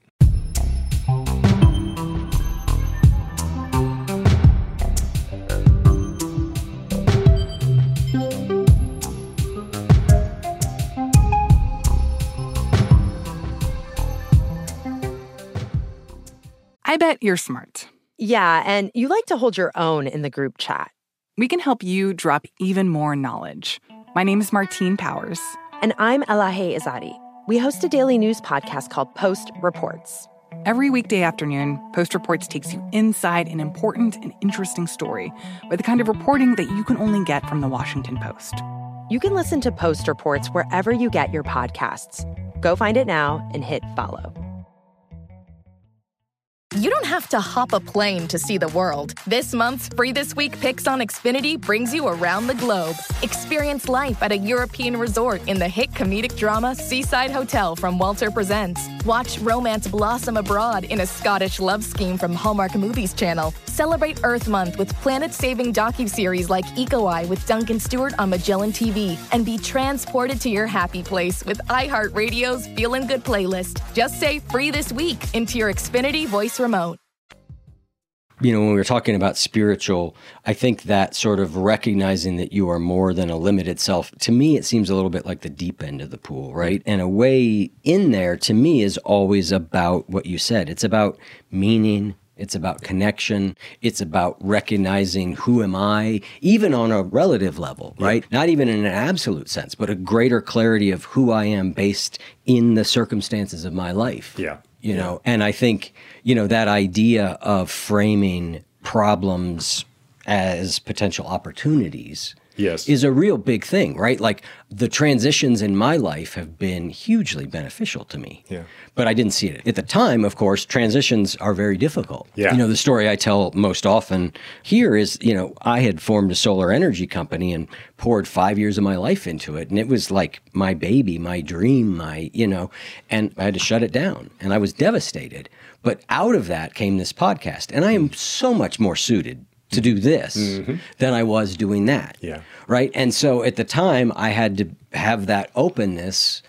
I bet you're smart. Yeah, and you like to hold your own in the group chat. We can help you drop even more knowledge. My name is Martine Powers. And I'm Elahe Izadi. We host a daily news podcast called Post Reports. Every weekday afternoon, Post Reports takes you inside an important and interesting story with the kind of reporting that you can only get from the Washington Post. You can listen to Post Reports wherever you get your podcasts. Go find it now and hit follow. You don't have to hop a plane to see the world. This month's Free This Week Picks on Xfinity brings you around the globe. Experience life at a European resort in the hit comedic drama Seaside Hotel from Walter Presents. Watch romance blossom abroad in a Scottish love scheme from Hallmark Movies Channel. Celebrate Earth Month with planet-saving docuseries like Eco Eye with Duncan Stewart on Magellan T V. And be transported to your happy place with iHeartRadio's Feelin' Good playlist. Just say Free This Week into your Xfinity voice remote. You know, when we were talking about spiritual, I think that sort of recognizing that you are more than a limited self, to me, it seems a little bit like the deep end of the pool, right? And a way in there, to me, is always about what you said. It's about meaning. It's about connection. It's about recognizing who am I, even on a relative level, right? Yeah. Not even in an absolute sense, but a greater clarity of who I am based in the circumstances of my life. Yeah. You yeah. know, and I think, you know, that idea of framing problems as potential opportunities yes. is a real big thing, right? Like the transitions in my life have been hugely beneficial to me. Yeah. But I didn't see it. At the time, of course, transitions are very difficult. Yeah. You know, the story I tell most often here is, you know, I had formed a solar energy company and poured five years of my life into it. And it was like my baby, my dream, my, you know, and I had to shut it down. And I was devastated. But out of that came this podcast. And I am so much more suited to do this mm-hmm. than I was doing that. Yeah. Right. And so at the time, I had to have that openness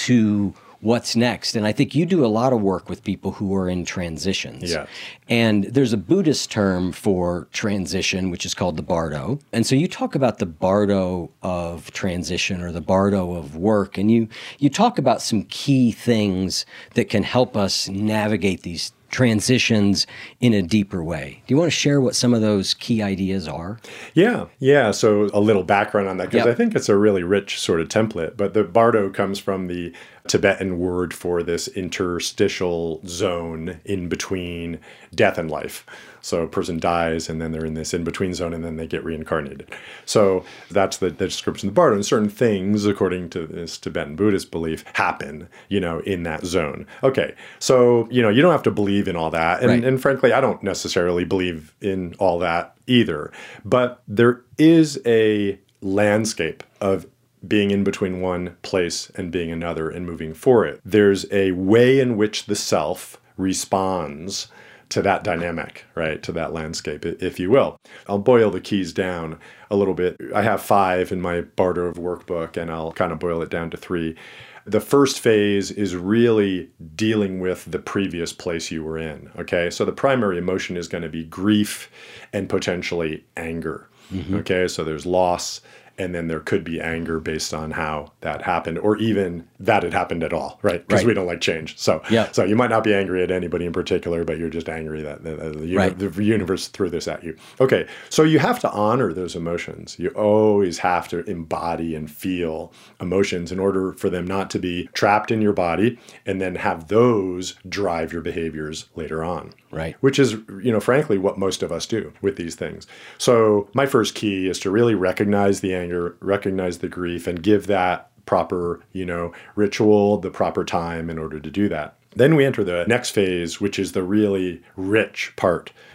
to what's next. And I think you do a lot of work with people who are in transitions. Yeah. And there's a Buddhist term for transition, which is called the bardo. And so you talk about the bardo of transition or the bardo of work. And you, you talk about some key things that can help us navigate these transitions in a deeper way. Do you want to share what some of those key ideas are? Yeah, yeah. So a little background on that, because yep. I think it's a really rich sort of template. But the bardo comes from the Tibetan word for this interstitial zone in between death and life. So a person dies, and then they're in this in-between zone, and then they get reincarnated. So that's the, the description of the bardo. And certain things, according to this Tibetan Buddhist belief, happen, you know, in that zone. Okay, so, you know, you don't have to believe in all that. And, right. and frankly, I don't necessarily believe in all that either. But there is a landscape of being in between one place and being another and moving for it. There's a way in which the self responds to that dynamic, right? To that landscape, if you will. I'll boil the keys down a little bit. I have five in my Bardo of workbook, and I'll kind of boil it down to three. The first phase is really dealing with the previous place you were in, okay? So the primary emotion is going to be grief and potentially anger, mm-hmm. okay? So there's loss, and then there could be anger based on how that happened, or even that it happened at all, right? Because right. we don't like change. So, yeah. so you might not be angry at anybody in particular, but you're just angry that the, the, right. the universe threw this at you. Okay, so you have to honor those emotions. You always have to embody and feel emotions in order for them not to be trapped in your body and then have those drive your behaviors later on. Right. Which is, you know, frankly, what most of us do with these things. So my first key is to really recognize the anger, recognize the grief, and give that proper, you know, ritual, the proper time in order to do that. Then we enter the next phase, which is the really rich part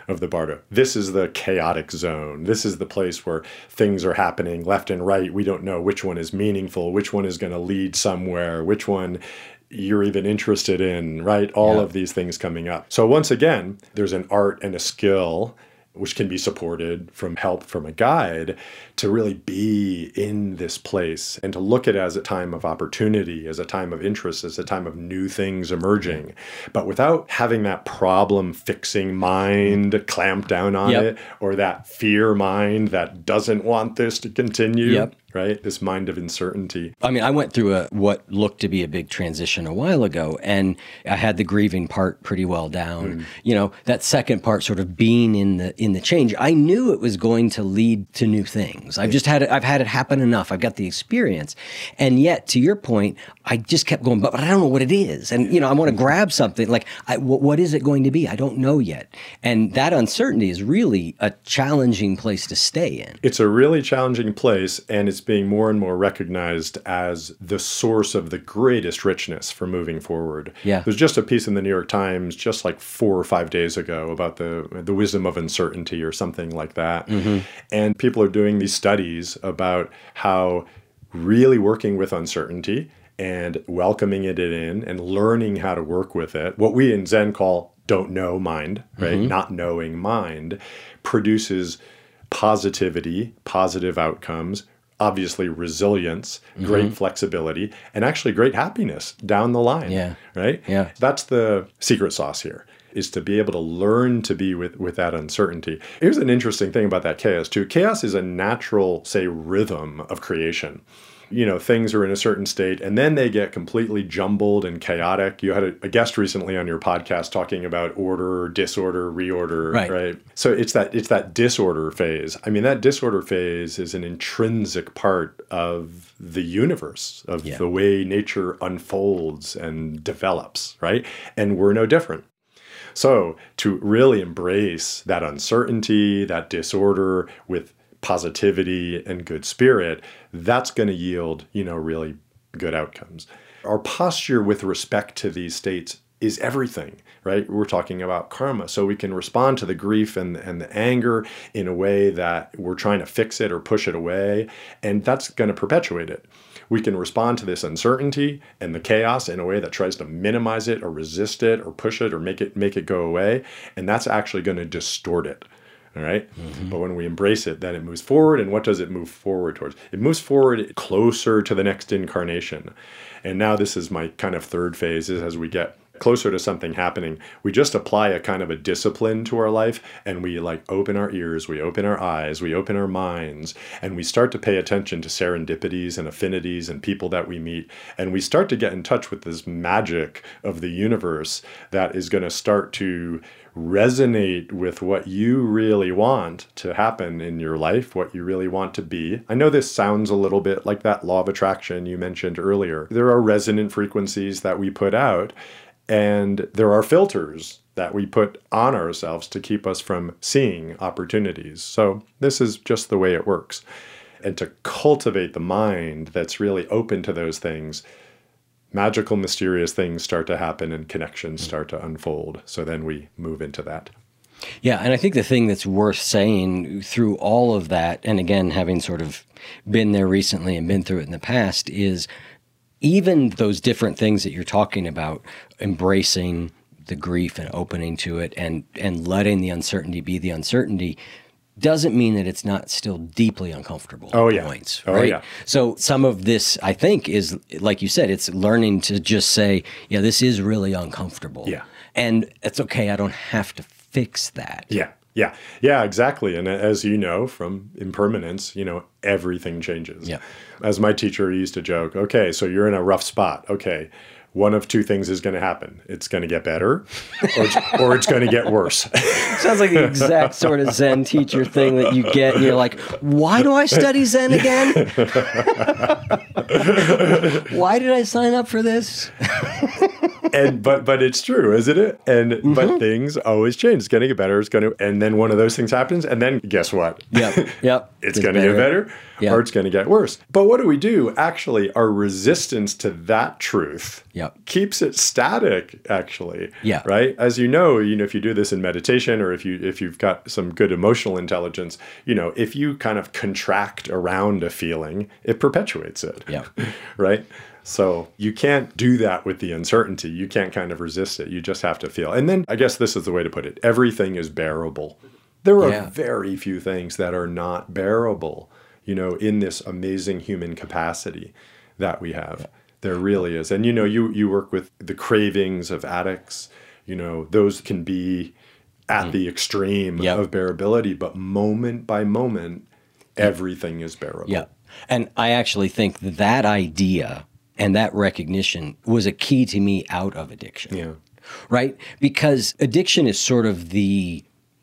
of the bardo. This is the chaotic zone. This is the place where things are happening left and right. We don't know which one is meaningful, which one is going to lead somewhere, which one you're even interested in, right? All yeah. of these things coming up. So once again, there's an art and a skill which can be supported from help from a guide to really be in this place and to look at it as a time of opportunity, as a time of interest, as a time of new things emerging. But without having that problem fixing mind clamp down on yep. it, or that fear mind that doesn't want this to continue. Yep. Right? This mind of uncertainty. I mean, I went through a what looked to be a big transition a while ago, and I had the grieving part pretty well down. Mm. You know, that second part, sort of being in the in the change, I knew it was going to lead to new things. I've just had it, I've had it happen enough. I've got the experience. And yet, to your point, I just kept going, but, but I don't know what it is. And, you know, I want to grab something. Like, I, w- what is it going to be? I don't know yet. And that uncertainty is really a challenging place to stay in. It's a really challenging place, and it's being more and more recognized as the source of the greatest richness for moving forward. Yeah. There's just a piece in the New York Times just like four or five days ago about the the wisdom of uncertainty or something like that. Mm-hmm. And people are doing these studies about how really working with uncertainty and welcoming it in and learning how to work with it, what we in Zen call don't know mind, right? Mm-hmm. Not knowing mind, produces positivity, positive outcomes, obviously resilience, great mm-hmm. flexibility, and actually great happiness down the line, yeah. right? Yeah. That's the secret sauce here, is to be able to learn to be with, with that uncertainty. Here's an interesting thing about that chaos too. Chaos is a natural, say, rhythm of creation. You know, things are in a certain state and then they get completely jumbled and chaotic. You had a, a guest recently on your podcast talking about order, disorder, reorder, right. right? So it's that it's that disorder phase. I mean, that disorder phase is an intrinsic part of the universe, of yeah. the way nature unfolds and develops, right? And we're no different. So to really embrace that uncertainty, that disorder with positivity and good spirit, that's going to yield, you know, really good outcomes. Our posture with respect to these states is everything, right? We're talking about karma. So we can respond to the grief and, and the anger in a way that we're trying to fix it or push it away, and that's going to perpetuate it. We can respond to this uncertainty and the chaos in a way that tries to minimize it or resist it or push it or make it make it go away, and that's actually going to distort it. All right. Mm-hmm. But when we embrace it, then it moves forward. And what does it move forward towards? It moves forward closer to the next incarnation. And now this is my kind of third phase, is as we get closer to something happening, we just apply a kind of a discipline to our life, and we like open our ears, we open our eyes, we open our minds, and we start to pay attention to serendipities and affinities and people that we meet. And we start to get in touch with this magic of the universe that is going to start to resonate with what you really want to happen in your life, what you really want to be. I know this sounds a little bit like that law of attraction you mentioned earlier. There are resonant frequencies that we put out, and there are filters that we put on ourselves to keep us from seeing opportunities. So this is just the way it works. And to cultivate the mind that's really open to those things, magical, mysterious things start to happen and connections start to unfold. So then we move into that. Yeah, and I think the thing that's worth saying through all of that, and again, having sort of been there recently and been through it in the past, is even those different things that you're talking about, embracing the grief and opening to it and, and letting the uncertainty be the uncertainty, doesn't mean that it's not still deeply uncomfortable oh, at yeah. points, oh, right? Yeah. So some of this, I think, is, like you said, it's learning to just say, yeah, this is really uncomfortable. Yeah. And it's okay, I don't have to fix that. Yeah, yeah, yeah, exactly. And as you know from impermanence, you know, everything changes. Yeah. As my teacher used to joke, okay, so you're in a rough spot. Okay, one of two things is going to happen. It's going to get better, or it's, or it's going to get worse. Sounds like the exact sort of Zen teacher thing that you get, and you're like, why do I study Zen again? Why did I sign up for this? and but but it's true, isn't it? And mm-hmm. but things always change. It's going to get better. It's going to, and then one of those things happens, and then guess what? Yep, yep. it's going to get better, yep. or it's going to get worse. But what do we do? Actually, our resistance to that truth yep. Yeah. keeps it static, actually. Yeah. Right? As you know, you know, if you do this in meditation, or if you if you've got some good emotional intelligence, you know, if you kind of contract around a feeling, it perpetuates it. Yeah. Right? So you can't do that with the uncertainty. You can't kind of resist it. You just have to feel. And then I guess this is the way to put it. Everything is bearable. There are Yeah. very few things that are not bearable, you know, in this amazing human capacity that we have. Yeah. There really is. And, you know, you, you work with the cravings of addicts. You know, those can be at mm. the extreme yep. of bearability, but moment by moment, everything is bearable. Yeah. And I actually think that idea and that recognition was a key to me out of addiction. Yeah. Right? Because addiction is sort of the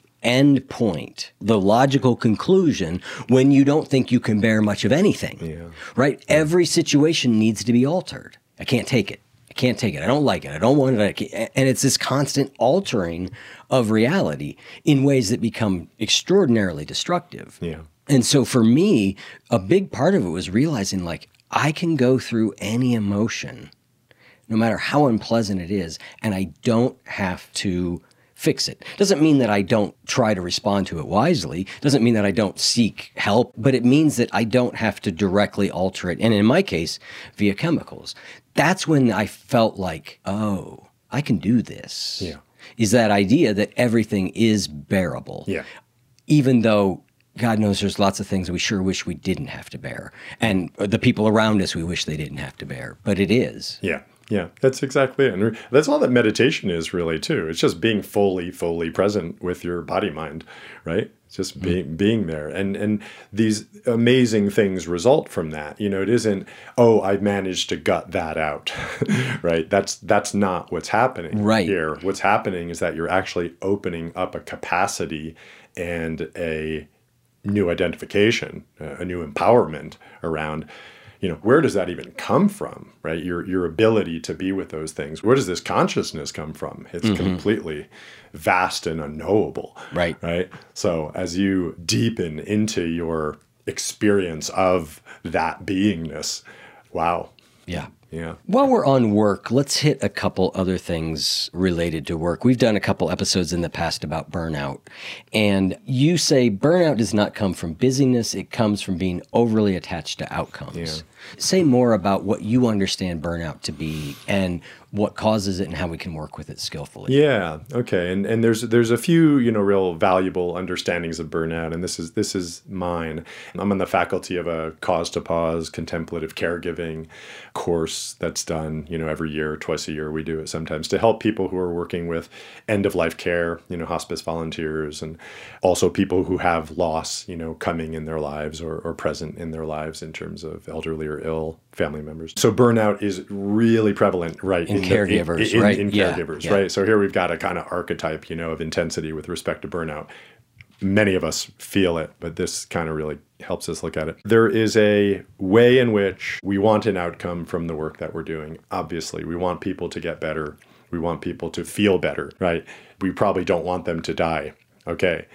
end point, the logical conclusion when you don't think you can bear much of anything. Yeah. Right? Yeah. Every situation needs to be altered. I can't take it. I can't take it. I don't like it. I don't want it. I can't. And it's this constant altering of reality in ways that become extraordinarily destructive. Yeah. And so for me, a big part of it was realizing, like, I can go through any emotion, no matter how unpleasant it is, and I don't have to fix it. Doesn't mean that I don't try to respond to it wisely. Doesn't mean that I don't seek help, but it means that I don't have to directly alter it. And in my case, via chemicals. That's when I felt like, oh, I can do this. Yeah. Is that idea that everything is bearable. Yeah. Even though God knows there's lots of things we sure wish we didn't have to bear. And the people around us we wish they didn't have to bear. But it is. Yeah. Yeah, that's exactly it. And that's all that meditation is really, too. It's just being fully, fully present with your body mind, right? It's just being mm. being there. And and these amazing things result from that. You know, it isn't, oh, I managed to gut that out, right? That's that's not what's happening right. here. What's happening is that you're actually opening up a capacity and a new identification, a new empowerment around, you know, where does that even come from, right? Your your ability to be with those things. Where does this consciousness come from? It's mm-hmm. completely vast and unknowable, right? Right. So as you deepen into your experience of that beingness, wow. Yeah. Yeah. While we're on work, let's hit a couple other things related to work. We've done a couple episodes in the past about burnout. And you say burnout does not come from busyness. It comes from being overly attached to outcomes. Yeah. Say more about what you understand burnout to be and what causes it and how we can work with it skillfully. Yeah. Okay. And and there's there's a few, you know, real valuable understandings of burnout, and this is this is mine. I'm on the faculty of a Cause to Pause contemplative caregiving course that's done, you know, every year, twice a year we do it sometimes to help people who are working with end of life care, you know, hospice volunteers, and also people who have loss, you know, coming in their lives or, or present in their lives in terms of elderly or ill family members. So burnout is really prevalent, right? In, in caregivers, the, in, right? In, in yeah, caregivers, yeah. right? So here we've got a kind of archetype, you know, of intensity with respect to burnout. Many of us feel it, but this kind of really helps us look at it. There is a way in which we want an outcome from the work that we're doing. Obviously, we want people to get better. We want people to feel better, right? We probably don't want them to die, okay?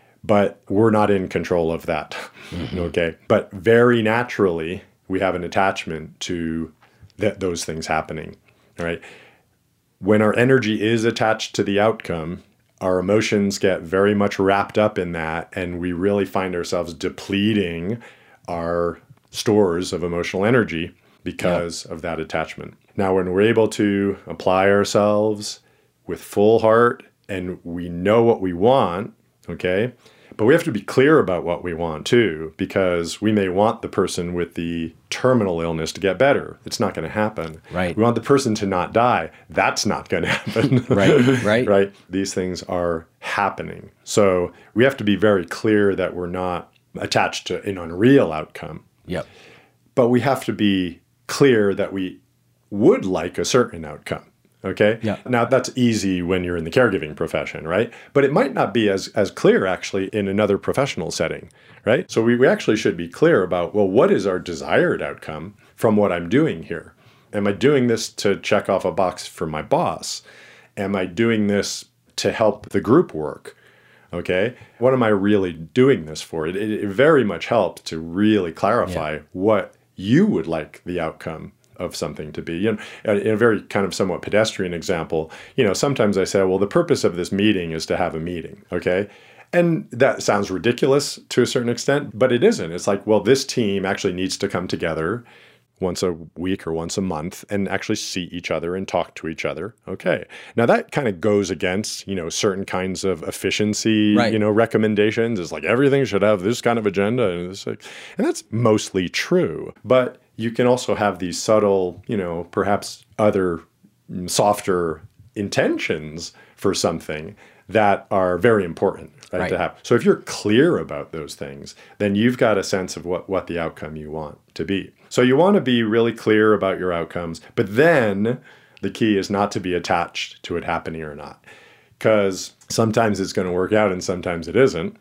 But we're not in control of that, mm-hmm. okay? But very naturally, we have an attachment to th- those things happening, all right? When our energy is attached to the outcome, our emotions get very much wrapped up in that, and we really find ourselves depleting our stores of emotional energy because yeah. of that attachment. Now, when we're able to apply ourselves with full heart and we know what we want, okay, but we have to be clear about what we want too, because we may want the person with the terminal illness to get better. It's not going to happen. Right. We want the person to not die. That's not going to happen. right, right. Right. These things are happening. So we have to be very clear that we're not attached to an unreal outcome. Yep. But we have to be clear that we would like a certain outcome. Okay? Yeah. Now, that's easy when you're in the caregiving profession, right? But it might not be as, as clear, actually, in another professional setting, right? So we, we actually should be clear about, well, what is our desired outcome from what I'm doing here? Am I doing this to check off a box for my boss? Am I doing this to help the group work? Okay? What am I really doing this for? It, it, it very much helps to really clarify yeah. what you would like the outcome of something to be. You know, in a very kind of somewhat pedestrian example, you know, sometimes I say, well, the purpose of this meeting is to have a meeting, okay? And that sounds ridiculous to a certain extent, but it isn't. It's like, well, this team actually needs to come together once a week or once a month and actually see each other and talk to each other. Okay. Now that kind of goes against, you know, certain kinds of efficiency, right. you know, recommendations. It's like everything should have this kind of agenda. And, it's like, and that's mostly true. But you can also have these subtle, you know, perhaps other softer intentions for something that are very important, right, right. to have. So if you're clear about those things, then you've got a sense of what, what the outcome you want to be. So you want to be really clear about your outcomes, but then the key is not to be attached to it happening or not, because sometimes it's going to work out and sometimes it isn't.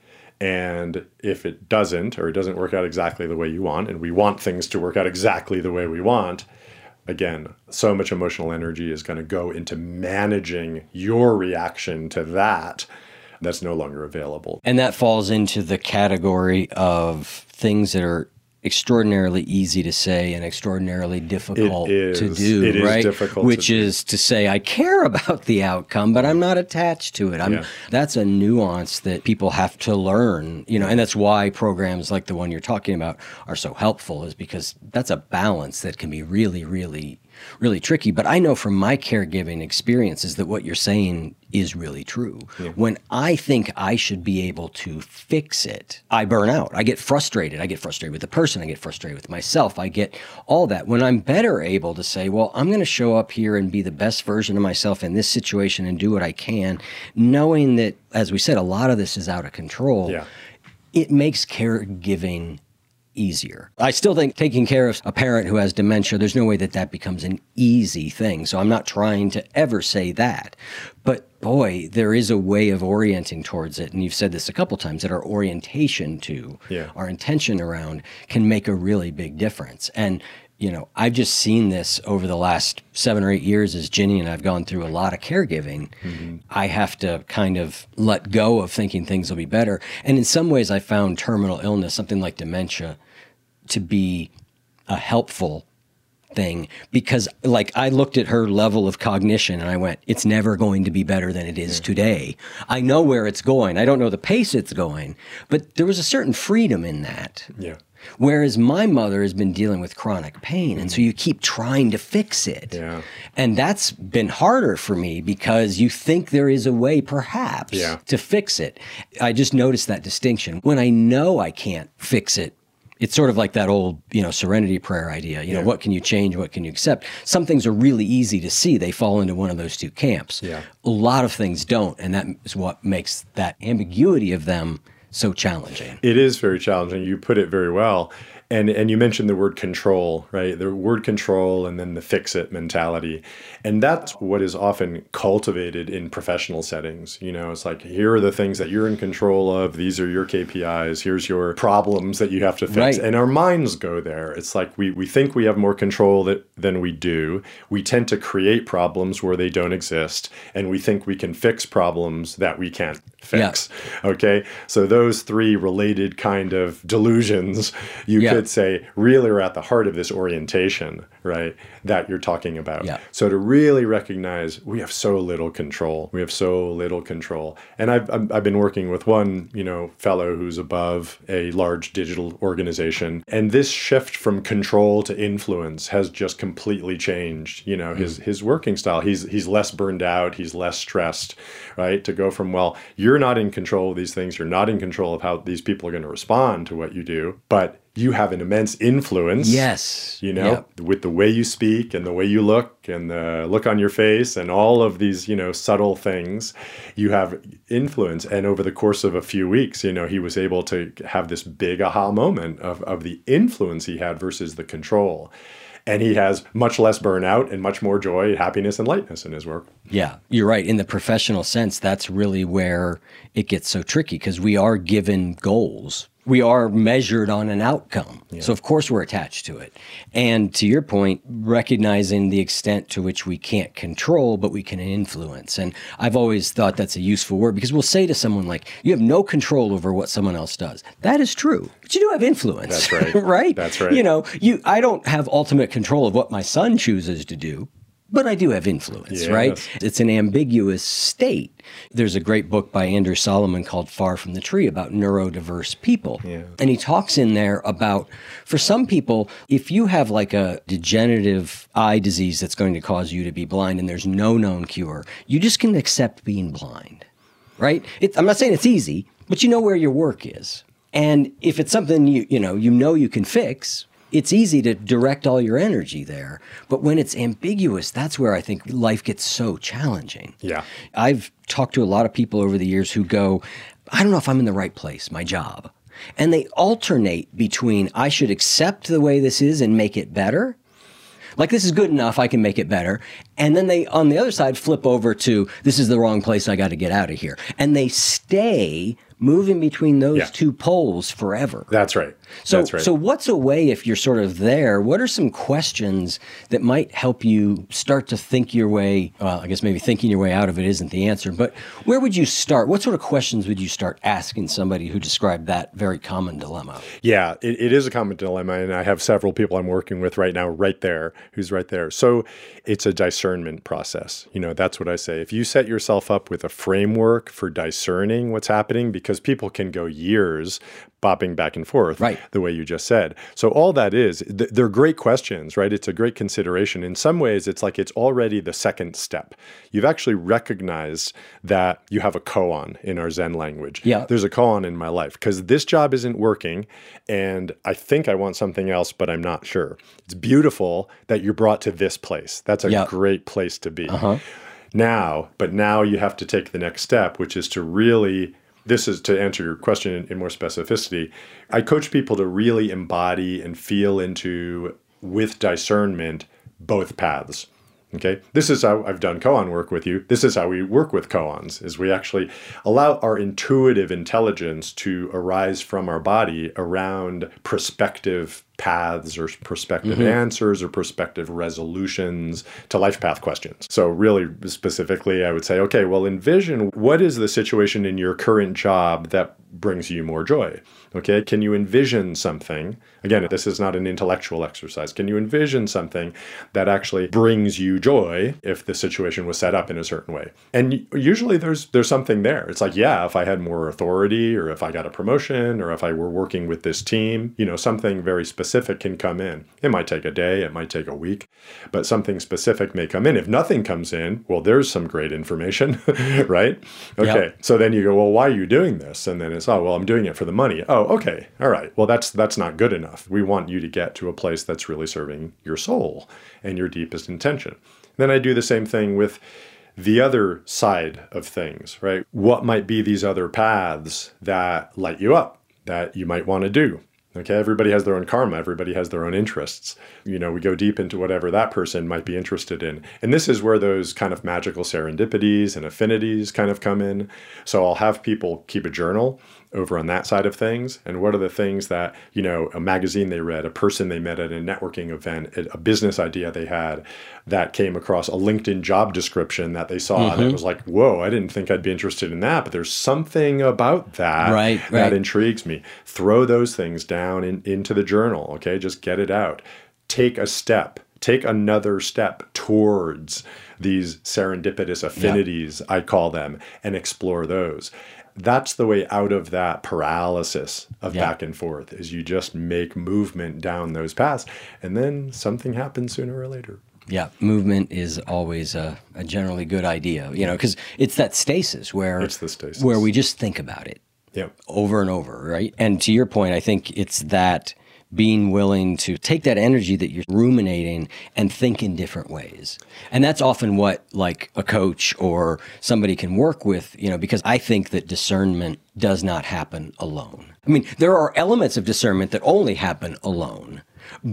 And if it doesn't, or it doesn't work out exactly the way you want, and we want things to work out exactly the way we want, again, so much emotional energy is going to go into managing your reaction to that. That's no longer available. And that falls into the category of things that are extraordinarily easy to say and extraordinarily difficult to do, it right? Is difficult Which to is to say, I care about the outcome, but I'm not attached to it. I'm, yeah. That's a nuance that people have to learn, you know, and that's why programs like the one you're talking about are so helpful, is because that's a balance that can be really, really, really tricky. But I know from my caregiving experiences that what you're saying is really true. Yeah. When I think I should be able to fix it, I burn out. I get frustrated. I get frustrated with the person. I get frustrated with myself. I get all that. When I'm better able to say, well, I'm going to show up here and be the best version of myself in this situation and do what I can, knowing that, as we said, a lot of this is out of control, yeah. it makes caregiving easier. I still think taking care of a parent who has dementia, there's no way that that becomes an easy thing. So I'm not trying to ever say that. But boy, there is a way of orienting towards it. And you've said this a couple times, that our orientation to, yeah. our intention around can make a really big difference. And you know, I've just seen this over the last seven or eight years as Ginny and I've gone through a lot of caregiving. Mm-hmm. I have to kind of let go of thinking things will be better. And in some ways, I found terminal illness, something like dementia, to be a helpful thing, because like I looked at her level of cognition and I went, it's never going to be better than it is yeah. today. I know where it's going. I don't know the pace it's going, but there was a certain freedom in that. Yeah. Whereas my mother has been dealing with chronic pain, and so you keep trying to fix it. Yeah. And that's been harder for me because you think there is a way, perhaps, yeah. to fix it. I just noticed that distinction. When I know I can't fix it, it's sort of like that old, you know, serenity prayer idea. You know, yeah. what can you change? What can you accept? Some things are really easy to see. They fall into one of those two camps. Yeah. A lot of things don't, and that is what makes that ambiguity of them so challenging. It is very challenging. You put it very well. And and you mentioned the word control, right? The word control and then the fix-it mentality. And that's what is often cultivated in professional settings. You know, it's like, here are the things that you're in control of. These are your K P Is. Here's your problems that you have to fix. Right. And our minds go there. It's like we, we think we have more control that, than we do. We tend to create problems where they don't exist. And we think we can fix problems that we can't fix. Yeah. Okay? So those three related kind of delusions, you yeah. could say, really are at the heart of this orientation, right, that you're talking about. Yeah. So to really recognize we have so little control. We have so little control. And I've, I've been working with one, you know, fellow who's above a large digital organization. And this shift from control to influence has just completely changed, you know, his, mm. his working style. He's, he's less burned out. He's less stressed, right? To go from, well, you're not in control of these things. You're not in control of how these people are going to respond to what you do, but you have an immense influence. Yes. You know, yep. with the way you speak and the way you look and the look on your face and all of these, you know, subtle things, you have influence. And over the course of a few weeks, you know, he was able to have this big aha moment of, of the influence he had versus the control. And he has much less burnout and much more joy, happiness, and lightness in his work. Yeah, you're right. In the professional sense, that's really where it gets so tricky, because we are given goals We are measured on an outcome. Yeah. So, of course, we're attached to it. And to your point, recognizing the extent to which we can't control, but we can influence. And I've always thought that's a useful word because we'll say to someone like, you have no control over what someone else does. That is true. But you do have influence. That's right. right? That's right. You know, you, I don't have ultimate control of what my son chooses to do, but I do have influence, Yes. right? It's an ambiguous state. There's a great book by Andrew Solomon called Far from the Tree about neurodiverse people. Yeah. And he talks in there about, for some people, if you have like a degenerative eye disease that's going to cause you to be blind and there's no known cure, you just can accept being blind, right? It, I'm not saying it's easy, but you know where your work is. And if it's something you, you know, you know you can fix, it's easy to direct all your energy there. But when it's ambiguous, that's where I think life gets so challenging. Yeah. I've talked to a lot of people over the years who go, I don't know if I'm in the right place, my job. And they alternate between, I should accept the way this is and make it better. Like, this is good enough, I can make it better. And then they, on the other side, flip over to, this is the wrong place, I got to get out of here. And they stay moving between those Yeah. two poles forever. That's right. So, That's right. so what's a way, if you're sort of there, what are some questions that might help you start to think your way, well, I guess maybe thinking your way out of it isn't the answer, but where would you start? What sort of questions would you start asking somebody who described that very common dilemma? Yeah, it, it is a common dilemma, and I have several people I'm working with right now, right there, who's right there. So it's a discernment process. You know, that's what I say. If you set yourself up with a framework for discerning what's happening, because people can go years bopping back and forth, right, the way you just said. So all that is, th- they're great questions, right? It's a great consideration. In some ways, it's like it's already the second step. You've actually recognized that you have a koan in our Zen language. Yeah. There's a koan in my life because this job isn't working and I think I want something else, but I'm not sure. It's beautiful that you're brought to this place. That's a Yeah. great place to be. Uh-huh. Now, but now you have to take the next step, which is to really, this is to answer your question in, in more specificity. I coach people to really embody and feel into, with discernment, both paths. Okay, this is how I've done koan work with you. This is how we work with koans, is we actually allow our intuitive intelligence to arise from our body around prospective paths or prospective Mm-hmm. answers or prospective resolutions to life path questions. So really specifically, I would say, okay, well, envision what is the situation in your current job that brings you more joy? Okay, can you envision something? Again, this is not an intellectual exercise. Can you envision something that actually brings you joy if the situation was set up in a certain way? And usually there's there's something there. It's like, yeah, if I had more authority or if I got a promotion or if I were working with this team, you know, something very specific can come in. It might take a day, it might take a week, but something specific may come in. If nothing comes in, well, there's some great information, right? Okay, Yep. So then you go, well, why are you doing this? And then it's, oh, well, I'm doing it for the money. Oh, okay, all right. Well, that's that's not good enough. We want you to get to a place that's really serving your soul and your deepest intention. Then I do the same thing with the other side of things, right? What might be these other paths that light you up, that you might want to do? Okay, everybody has their own karma. Everybody has their own interests. You know, we go deep into whatever that person might be interested in. And this is where those kind of magical serendipities and affinities kind of come in. So I'll have people keep a journal over on that side of things. And what are the things that, you know, a magazine they read, a person they met at a networking event, a business idea they had that came across a LinkedIn job description that they saw Mm-hmm. that was like, whoa, I didn't think I'd be interested in that, but there's something about that Right, that right. intrigues me. Throw those things down in, into the journal, okay? Just get it out. Take a step. Take another step towards these serendipitous affinities, I call them, and explore those. That's the way out of that paralysis of Yeah. back and forth, is you just make movement down those paths, and then something happens sooner or later. Yeah, movement is always a, a generally good idea, you know, because it's that stasis where It's the stasis. where we just think about it Yep. over and over, right? And to your point, I think it's that being willing to take that energy that you're ruminating and think in different ways. And that's often what like a coach or somebody can work with, you know, because I think that discernment does not happen alone. I mean, there are elements of discernment that only happen alone, but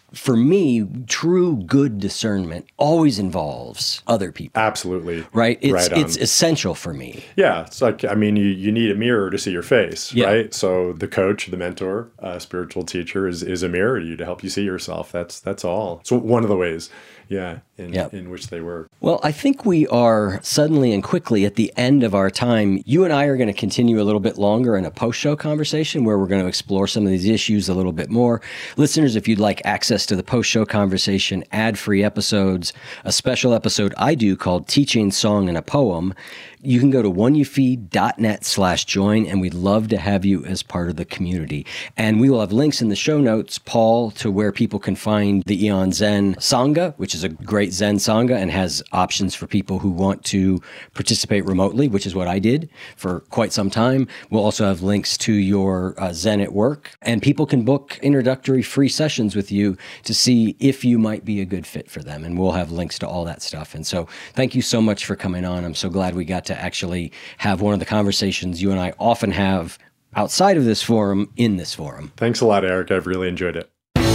for me, true good discernment always involves other people. Absolutely. Right? It's right it's essential for me. Yeah. It's like, I mean, you, you need a mirror to see your face, Yeah. right? So the coach, the mentor, uh, spiritual teacher is, is a mirror to you to help you see yourself. That's that's all. So one of the ways, yeah, in, Yep. in which they work. Well, I think we are suddenly and quickly at the end of our time. You and I are going to continue a little bit longer in a post-show conversation where we're going to explore some of these issues a little bit more. Listeners, if you'd like access to the post-show conversation, ad-free episodes, a special episode I do called Teaching, Song, and a Poem, you can go to oneyoufeed.net slash join, and we'd love to have you as part of the community. And we will have links in the show notes, Paul, to where people can find the Eon Zen Sangha, which is a great Zen Sangha and has options for people who want to participate remotely, which is what I did for quite some time. We'll also have links to your uh, Zen at Work, and people can book introductory free sessions with you to see if you might be a good fit for them. And we'll have links to all that stuff. And so thank you so much for coming on. I'm so glad we got to actually have one of the conversations you and I often have outside of this forum in this forum. Thanks a lot, Eric. I've really enjoyed it.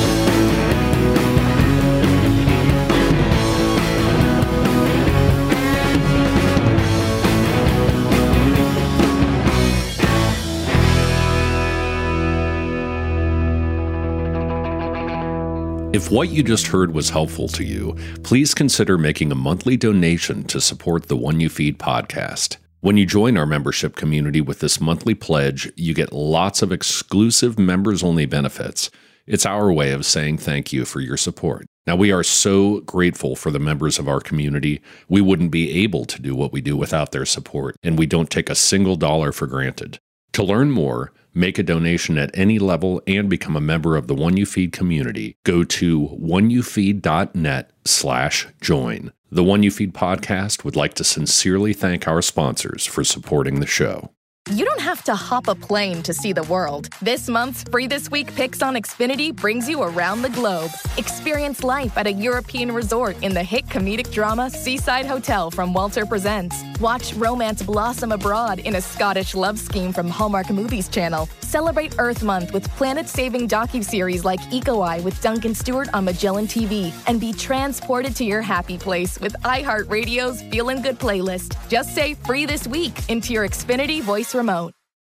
If what you just heard was helpful to you, please consider making a monthly donation to support the One You Feed podcast. When you join our membership community with this monthly pledge, you get lots of exclusive members-only benefits. It's our way of saying thank you for your support. Now, we are so grateful for the members of our community. We wouldn't be able to do what we do without their support, and we don't take a single dollar for granted. To learn more, make a donation at any level, and become a member of the One You Feed community, go to oneyoufeed.net slash join. The One You Feed podcast would like to sincerely thank our sponsors for supporting the show. You don't have to hop a plane to see the world. This month's Free This Week Picks on Xfinity brings you around the globe. Experience life at a European resort in the hit comedic drama Seaside Hotel from Walter Presents. Watch romance blossom abroad in a Scottish love scheme from Hallmark Movies Channel. Celebrate Earth Month with planet-saving docuseries like Eco Eye with Duncan Stewart on Magellan T V. And be transported to your happy place with iHeartRadio's Feelin' Good playlist. Just say Free This Week into your Xfinity voice remote.